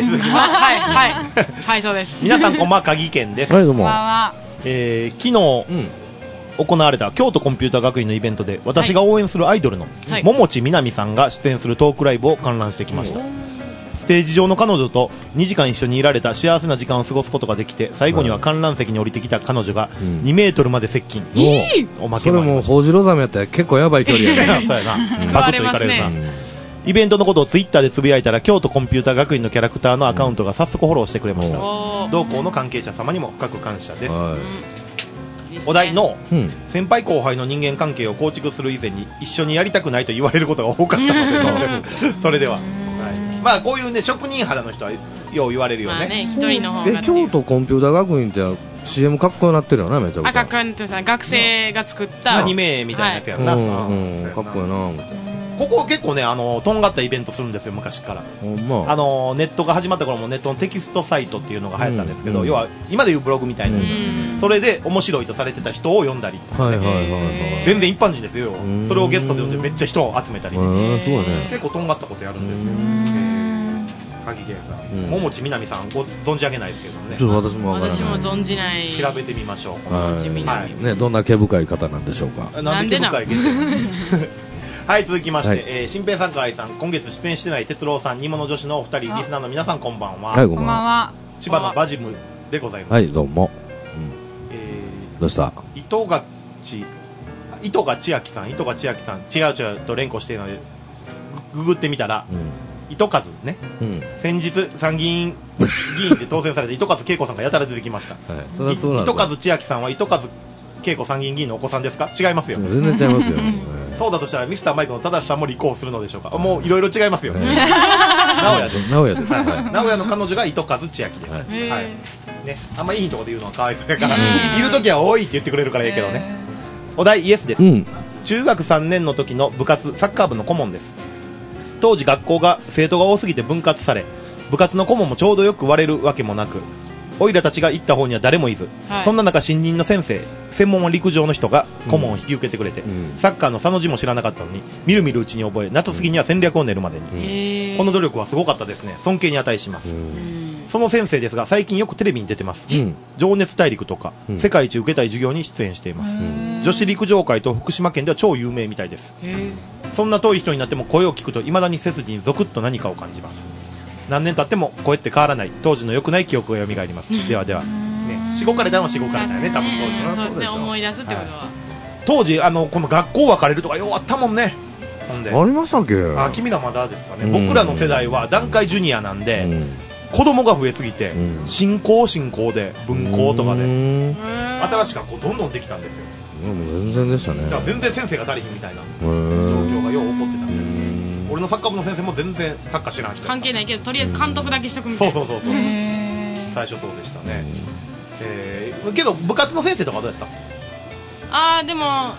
はい、そうです。 皆さんこんばんは、鍵健です。 はい、どうも。 昨日行われた京都コンピューター学院のイベントで、私が応援するアイドルの桃地みなみさんが出演するトークライブを観覧してきました。ステージ上の彼女と2時間一緒にいられた幸せな時間を過ごすことができて、最後には観覧席に降りてきた彼女が2メートルまで接近。おまけもありました。それもホウジロザメやったら結構やばい距離やね。そうやな、パクッといかれるな。イベントのことをツイッターでつぶやいたら、京都コンピューター学院のキャラクターのアカウントが早速フォローしてくれました。同校の関係者様にも深く感謝です。お題の先輩後輩の人間関係を構築する以前に一緒にやりたくないと言われることが多かったのでそれでは、まあこういうね、職人肌の人はよう言われるよね。 一人の方が京都コンピューター学院って CM かっこよなってるよな、めちゃくちゃ。 かっこよなってる。学生が作ったアニメみたいなやつやんな。かっこよな思って。 ここ結構ね、とんがったイベントするんですよ、昔から。ネットが始まった頃もネットのテキストサイトっていうのが流行ったんですけど、要は今でいうブログみたいな、それで面白いとされてた人を読んだり、全然一般人ですよ。それをゲストで呼んでめっちゃ人を集めたり、結構とんがったことやるんですよ。鍵源さん、桃地みなみさんご存じ上げないですけどね。 ちょっと私もわからない。 私も存じない。 調べてみましょう。 桃地みなみ。 ね、どんな毛深い方なんでしょうか。 なんで毛深いはい、続きまして、新平さん、河合さん、今月出演してない哲郎さん、煮物女子のお二人、リスナーの皆さん、こんばんは。 はい、こんばんは。 千葉のバジムでございます。 はい、どうも。どうした？ 糸が千秋さん、糸が千秋さん、違うと連呼しているので、ググってみたら、糸数ね、先日参議院議員で当選された糸数恵子さんがやたら出てきました。糸数千秋さんは糸数恵子参議院議員のお子さんですか？違いますよ。 全然違いますよ。 そうだとしたらミスターマイクの正さんも立候補するのでしょうか。もういろいろ違いますよ。直哉です。 直哉です。 直哉の彼女が糸数千秋です。はい。ね、あんまいいとこで言うのはかわいそうやから、いるときは多いって言ってくれるからいいけどね。お題イエスです。中学3年の時の部活サッカー部の顧問です。当時学校が生徒が多すぎて分割され、部活の顧問もちょうどよく割れるわけもなく、おいらたちが行った方には誰もいず、そんな中新任の先生、専門は陸上の人が顧問を引き受けてくれて、サッカーの佐の字も知らなかったのにみるみるうちに覚え、夏過ぎには戦略を練るまでに、この努力はすごかったですね。尊敬に値します。その先生ですが最近よくテレビに出てます。情熱大陸とか、世界一受けたい授業に出演しています。女子陸上界と福島県では超有名みたいです。そんな遠い人になっても声を聞くと未だに背筋にゾクッと何かを感じます。何年経っても声って変わらない、当時の良くない記憶が蘇ります。ではでは、しごかれたのはしごかれたよね、多分当時は。 そうですね、思い出すってことは、 当時この学校別れるとかようあったもんね。ほんでありましたっけ？ 君らまだですかね。僕らの世代は団塊ジュニアなんで、子供が増えすぎて、進行で分校とかで新しい学校どんどんできたんですよ。 全然でしたね。 だから全然先生が足りひんみたいな状況がよう起こってたんで、俺のサッカー部の先生も全然サッカー知らん人関係ないけどとりあえず監督だけしとくみたいな。 そう最初そうでしたね。けど部活の先生とかどうやった？ でも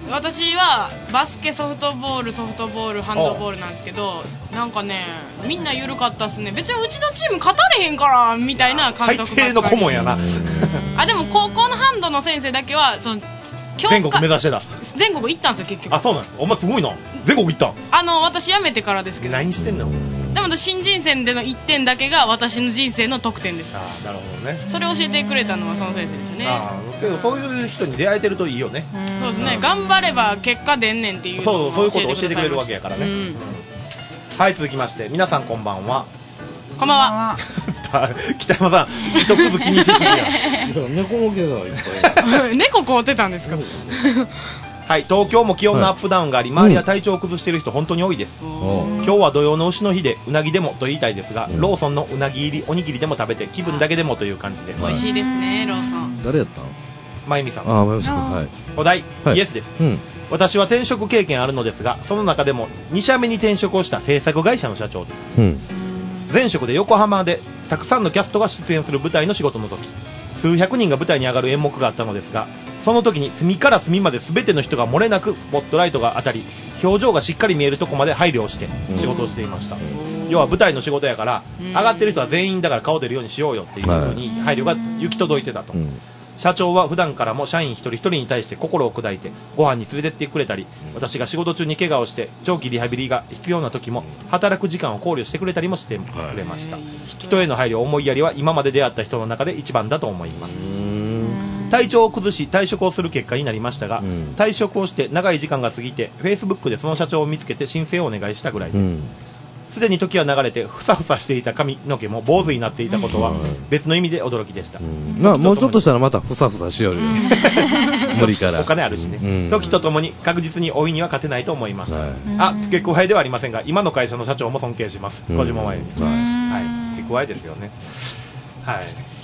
私はバスケ、ソフトボール、ハンドボールなんですけど、なんかね、みんな緩かったっすね。別にうちのチーム勝たれへんからみたいな監督ばっかり。 最低の顧問やな。 あ、でも高校のハンドの先生だけは全国目指してた。 全国行ったんですよ結局。 あ、そうなの。お前すごいな。全国行ったん。 私辞めてからですけど。 何してんの。 でも新人戦での1点だけが私の人生の得点です。 あ、なるほどね。 それを教えてくれたのはその先生ですよね。 けどそういう人に出会えてるといいよね。 そうですね。頑張れば結果出んねんっていうのをそういうことを教えてくれるわけやからね。はい、続きまして皆さんこんばんは。 こんばんは。 北山さん、糸くず気に入ってるやん。猫の毛がいっぱい。 猫凍ってたんですか。 はい、東京も気温のアップダウンがあり、周りは体調を崩している人本当に多いです。今日は土曜の牛の日でうなぎでもと言いたいですが、ローソンのうなぎ入りおにぎりでも食べて気分だけでもという感じです。 美味しいですね、ローソン。 誰やったの？ まゆみさん。 あ、まゆみさん。はい。 お題、イエスです。私は転職経験あるのですが、その中でも2社目に転職をした制作会社の社長です。前職で横浜でたくさんのキャストが出演する舞台の仕事の時、数百人が舞台に上がる演目があったのですが、その時に隅から隅まで全ての人が漏れなくスポットライトが当たり、表情がしっかり見えるとこまで配慮をして仕事をしていました。要は舞台の仕事やから、上がってる人は全員だから顔出るようにしようよっていう風に配慮が行き届いてたと。社長は普段からも社員一人一人に対して心を砕いてご飯に連れてってくれたり、私が仕事中に怪我をして長期リハビリが必要な時も働く時間を考慮してくれたりもしてくれました。人への配慮、思いやりは今まで出会った人の中で一番だと思います。体調を崩し退職をする結果になりましたが、退職をして長い時間が過ぎて Facebook でその社長を見つけて申請をお願いしたぐらいです。すでに時は流れてふさふさしていた髪の毛も坊主になっていたことは別の意味で驚きでした。 まあもうちょっとしたらまたふさふさしよるよ。無理からお金あるしね。時とともに確実に老いには勝てないと思いました。あ、付け加えではありませんが、今の会社の社長も尊敬します。小島真由美。はい、付け加えですよね。はい。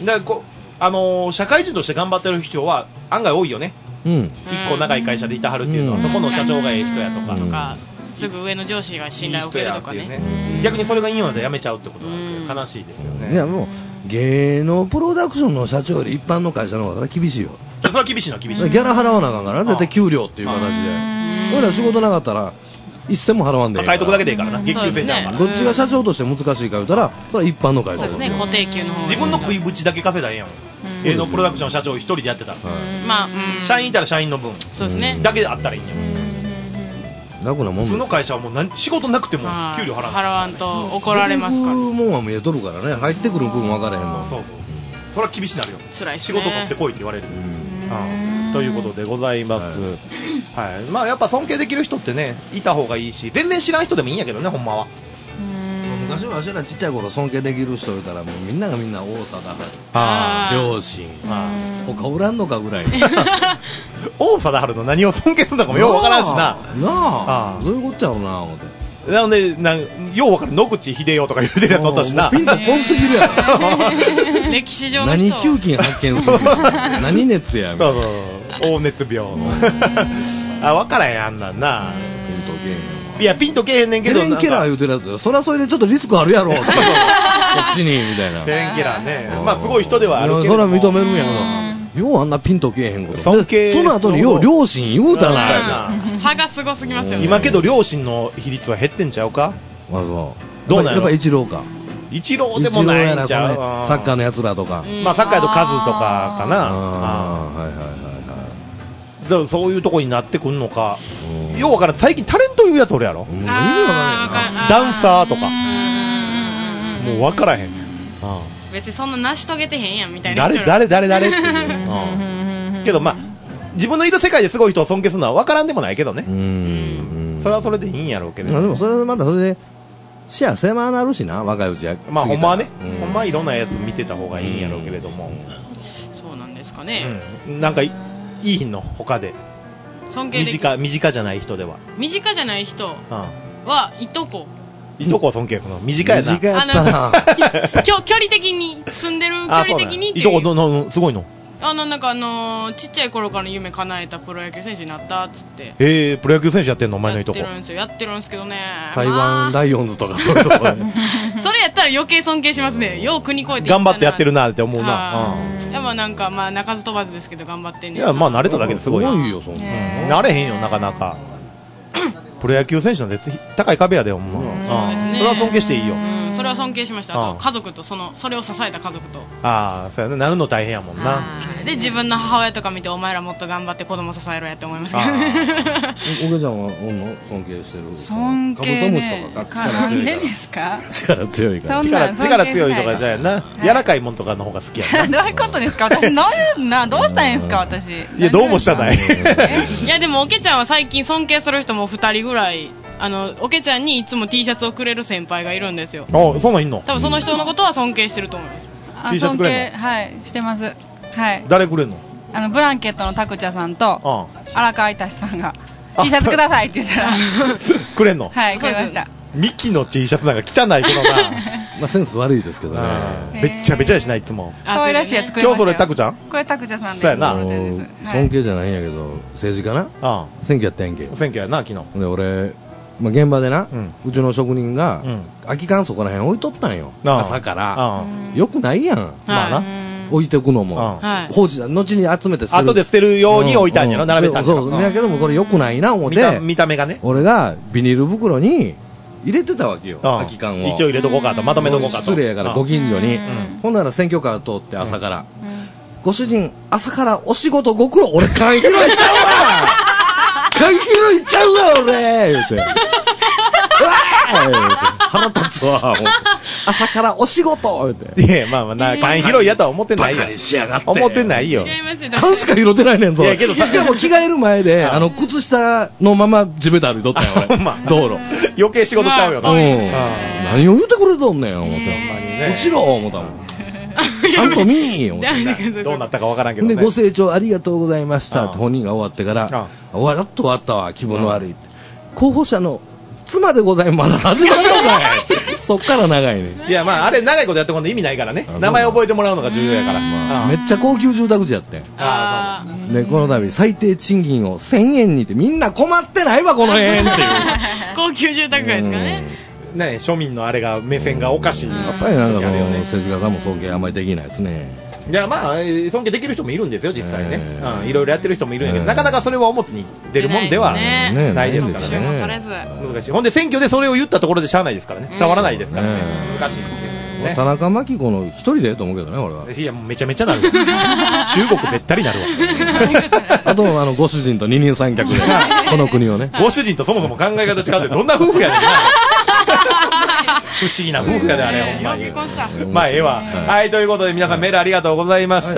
で社会人として頑張ってる人は案外多いよね。一個長い会社でいたはるっていうのは、そこの社長がええ人やとか。 すぐ上の上司が信頼を受けるとかね。 逆にそれがいいので辞めちゃうってことなんで悲しいですよね。 いやもう芸能プロダクションの社長より一般の会社の方が厳しいよ。 それは厳しいのは厳しい。 ギャラ払わなあかんから絶対給料っていう形で。俺ら仕事なかったら一銭も払わんでいいから。 抱えとくだけでいいからな。月給制じゃんから。 どっちが社長として難しいか言ったらそれは一般の会社ですね。 固定給の方。 自分の食いぶちだけ稼いだらええやん。芸能プロダクションの社長一人でやってたら。 まあ社員いたら社員の分。 そうですね。 だけであったらいいんや。 楽なもん。 普通の会社はもう仕事なくても給料払わんと怒られますから。 もんは見えとるからね、入ってくる分分かれへんもん。 そうそう。それは厳しいなるよ。 辛い仕事取ってこいって言われる。ということでございます。はい。まあやっぱ尊敬できる人ってねいた方がいいし、全然知らん人でもいいんやけどね、ほんまは。 昔は私らちっちゃい頃尊敬できる人いたらもうみんながみんな王貞治、両親、他おらんのかぐらい。 王貞治の何を尊敬するのかもようわからんしな。 なあ、どういうことやろうな思って。 なのでようわかる野口英世とか言うてるやつおったしな。 ピンとこんすぎるやろ。 歴史上の人。 何球菌発見する。何熱や。 そうそう。黄熱病。あ、わからへんあんなんな。 ピンとけえへん。 いやピンとけえへんねんけど。 ヘレン・ケラー言うてるやつよ。そりゃそれでちょっとリスクあるやろ。こっちにみたいな。 ヘレン・ケラーね。まあすごい人ではあるけど。 それは認めるんやけど。ようあんなピンとけえへんこと。 尊敬。 その後によう両親言うたな。 差がすごすぎますよね。 今けど両親の比率は減ってんちゃうか。 あ、そう。 どうなんやろ。 やっぱイチローか。 イチローでもないんちゃう。 サッカーのやつらとか。 まあサッカーの数とかかな。 はいはいはいはい。 そういうとこになってくんのか。ようわからん。最近タレントいうやつおるやろ。ダンサーとか。もうわからへん。 別にそんな成し遂げてへんやんみたいな。 誰っていう。けどまあ自分のいる世界ですごい人を尊敬するのはわからんでもないけどね。それはそれでいいんやろうけど。 でもそれでまたそれで視野狭なるしな、若いうちや。 まあほんまはね。ほんまはいろんなやつ見てた方がいいんやろうけれども。 そうなんですかね。 なんかいいの他で。 尊敬できる。 身近じゃない人では。 身近じゃない人はいとこ。 いとこを尊敬するの。身近やな。 身近やったな。 距離的に住んでる距離的にっていう。 いとこすごいの。 なんかちっちゃい頃からの夢叶えたプロ野球選手になったっつって。 プロ野球選手やってんのお前のいとこ。 やってるんですけどね。 台湾ライオンズとかそういうとこ。 それやったら余計尊敬しますね。よう国越えて頑張ってやってるなって思うな。 やっぱなんか、まあ、鳴かず飛ばずですけど頑張ってんね。 いや、まあ慣れただけですごい。 すごいよ、そんな。 慣れへんよ、なかなか。プロ野球選手なんて高い壁やで、ほんま。 そうですね。 それは尊敬していいよ。 それは尊敬しました。あと、家族と、それを支えた家族と。 ああ、そうやね。なるの大変やもんな。 で、自分の母親とか見て、お前らもっと頑張って子供支えろやって思いますけど。 おけちゃんはおんの尊敬してる。 尊敬ね。 カブトムシとかなんでですか？ 力強いから。 力強いとかじゃやな。柔らかいもんとかの方が好きやな。 どういうことですか？私、どうしたらいいんですか、私。いや、どうもしたない。 いや、でも、おけちゃんは最近尊敬する人も2人ぐらい、おけちゃんにいつも T シャツをくれる先輩がいるんですよ。 あ、そんなんいんの？ 多分その人のことは尊敬してると思います。 T シャツくれんの？ はい、してます。はい。 誰くれんの？ ブランケットのタクチャさんと、荒川いたしさんが、T シャツくださいって言ったら。 くれんの？ はい、くれました。 ミキの T シャツなんか汚いけどな。 まあセンス悪いですけどね。 べっちゃべちゃやしない、いつも。 可愛らしいやつくれました。 今日それタクちゃん？ これタクチャさんで。 そうやな。 尊敬じゃないんやけど、政治家な。選挙やったんやんけ。 選挙やな、昨日。 で、俺、まあ、現場でな、うちの職人が、空き缶そこら辺置いとったんよ。朝から。よくないやん。まあな。置いておくのも。放置だ。後に集めて捨てる。後で捨てるように置いたんやろ、並べたんやろ。 そう。だけどもこれよくないな、思って。 見た目がね。 俺がビニール袋に入れてたわけよ。空き缶を。 一応入れとこうかと、まとめとこうかと。 失礼やから、ご近所に。ほんなら選挙カー通って朝から。ご主人、朝からお仕事ご苦労。俺缶拾いちゃうわ缶拾いちゃうわ、俺言うて。腹立つわ。朝からお仕事言うて。 いや、まあまあ、缶拾いやとは思ってないよ。 バカにしやがって。 思ってないよ。 缶しか拾ってないねんぞ。 いやけどしかも着替える前で、靴下のまま地べた歩いとったんよ、俺。道路。 余計仕事ちゃうよな。 何を言うてくれとんねん、思って。落ちろ、思ったもん。ちゃんと見ー思って。 どうなったかわからんけどね。 で、ご清聴ありがとうございましたって本人が終わってから、終わったわ、気分の悪いって。候補者の妻でございます。まだ始まるのかい。そっから長いね。 いや、まあ、あれ長いことやってこんで意味ないからね。名前覚えてもらうのが重要やから。 めっちゃ高級住宅地やってん。で、この度、最低賃金を1000円にって、みんな困ってないわ、この辺っていう。 高級住宅街ですかね。 ね、庶民のあれが、目線がおかしい。 やっぱりなんかその、政治家さんも尊敬あんまりできないですね。 いや、まあ、尊敬できる人もいるんですよ、実際ね。いろいろやってる人もいるんやけど、なかなかそれは表に出るもんではないですからね。難しい。ほんで、選挙でそれを言ったところでしゃあないですからね。伝わらないですからね。難しいんですよね。 田中真紀子の一人でと思うけどね、俺は。 いや、もうめちゃめちゃなるわ。中国べったりなるわ。 あと、ご主人と二人三脚で、この国をね。 ご主人とそもそも考え方違うって、どんな夫婦やねんな。不思議な夫婦やで、あれ、ほんまに。まあ、ええわ。はい、ということで、皆さんメールありがとうございました。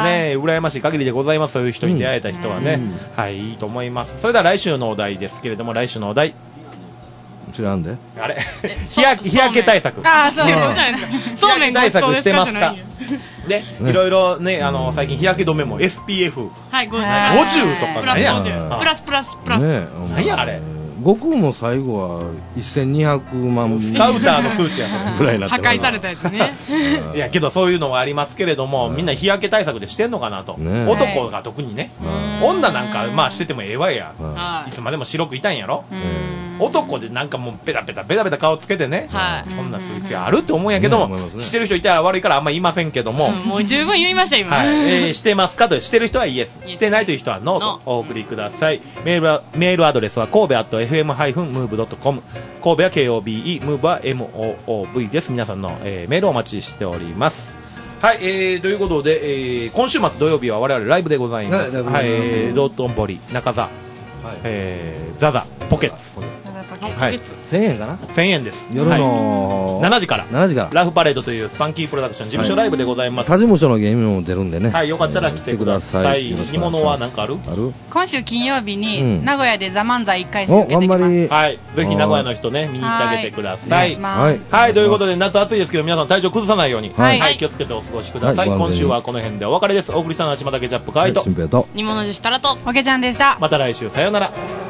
ね、羨ましい限りでございます。そういう人に出会えた人はね。はい、いいと思います。それでは来週のお題ですけれども、来週のお題。 知らんで。 あれ日焼け対策。 ああ、そうなんですか。そうめん対策してますか？で、いろいろね、最近日焼け止めも SPF。 はい、50 とか何や。プラス。 何や、あれ。 悟空も最後は1200万スカウターの数値やぐらいになって破壊されたやつね。 いやけどそういうのはありますけれども、みんな日焼け対策でしてんのかなと。男が特にね。女なんかまあしててもええわや。いつまでも白くいたんやろ。男でなんかもうベタベタ顔つけてね。そんな数値あるって思うんやけども、してる人いたら悪いからあんま言いませんけども。 もう十分言いました今。 してますかと、してる人はイエス、してないという人はノーとお送りください。メールアドレスは神戸@fm-move.com、 神戸は KOBE、 ムーブは MOOV です。皆さんの、メールをお待ちしております。はい、ということで、今週末土曜日は我々ライブでございます。はい、道頓堀、中座、ザザ、ポケッツ。 はい、1000円かな。 1000円です。 夜の 7時からラフパレードというスパンキープロダクション事務所ライブでございます。 他事務所のゲームも出るんでね。 はい、よかったら来てください。煮物は何かある？ 今週金曜日に名古屋でザ漫才1回戦受けてきます。 はい、ぜひ名古屋の人ね見に行ってあげてください。はい、ということで夏暑いですけど皆さん体調崩さないように気をつけてお過ごしください。今週はこの辺でお別れです。お送りしたのは島田ケチャップカイト、 煮物女子タラとホケちゃんでした。 また来週さようなら。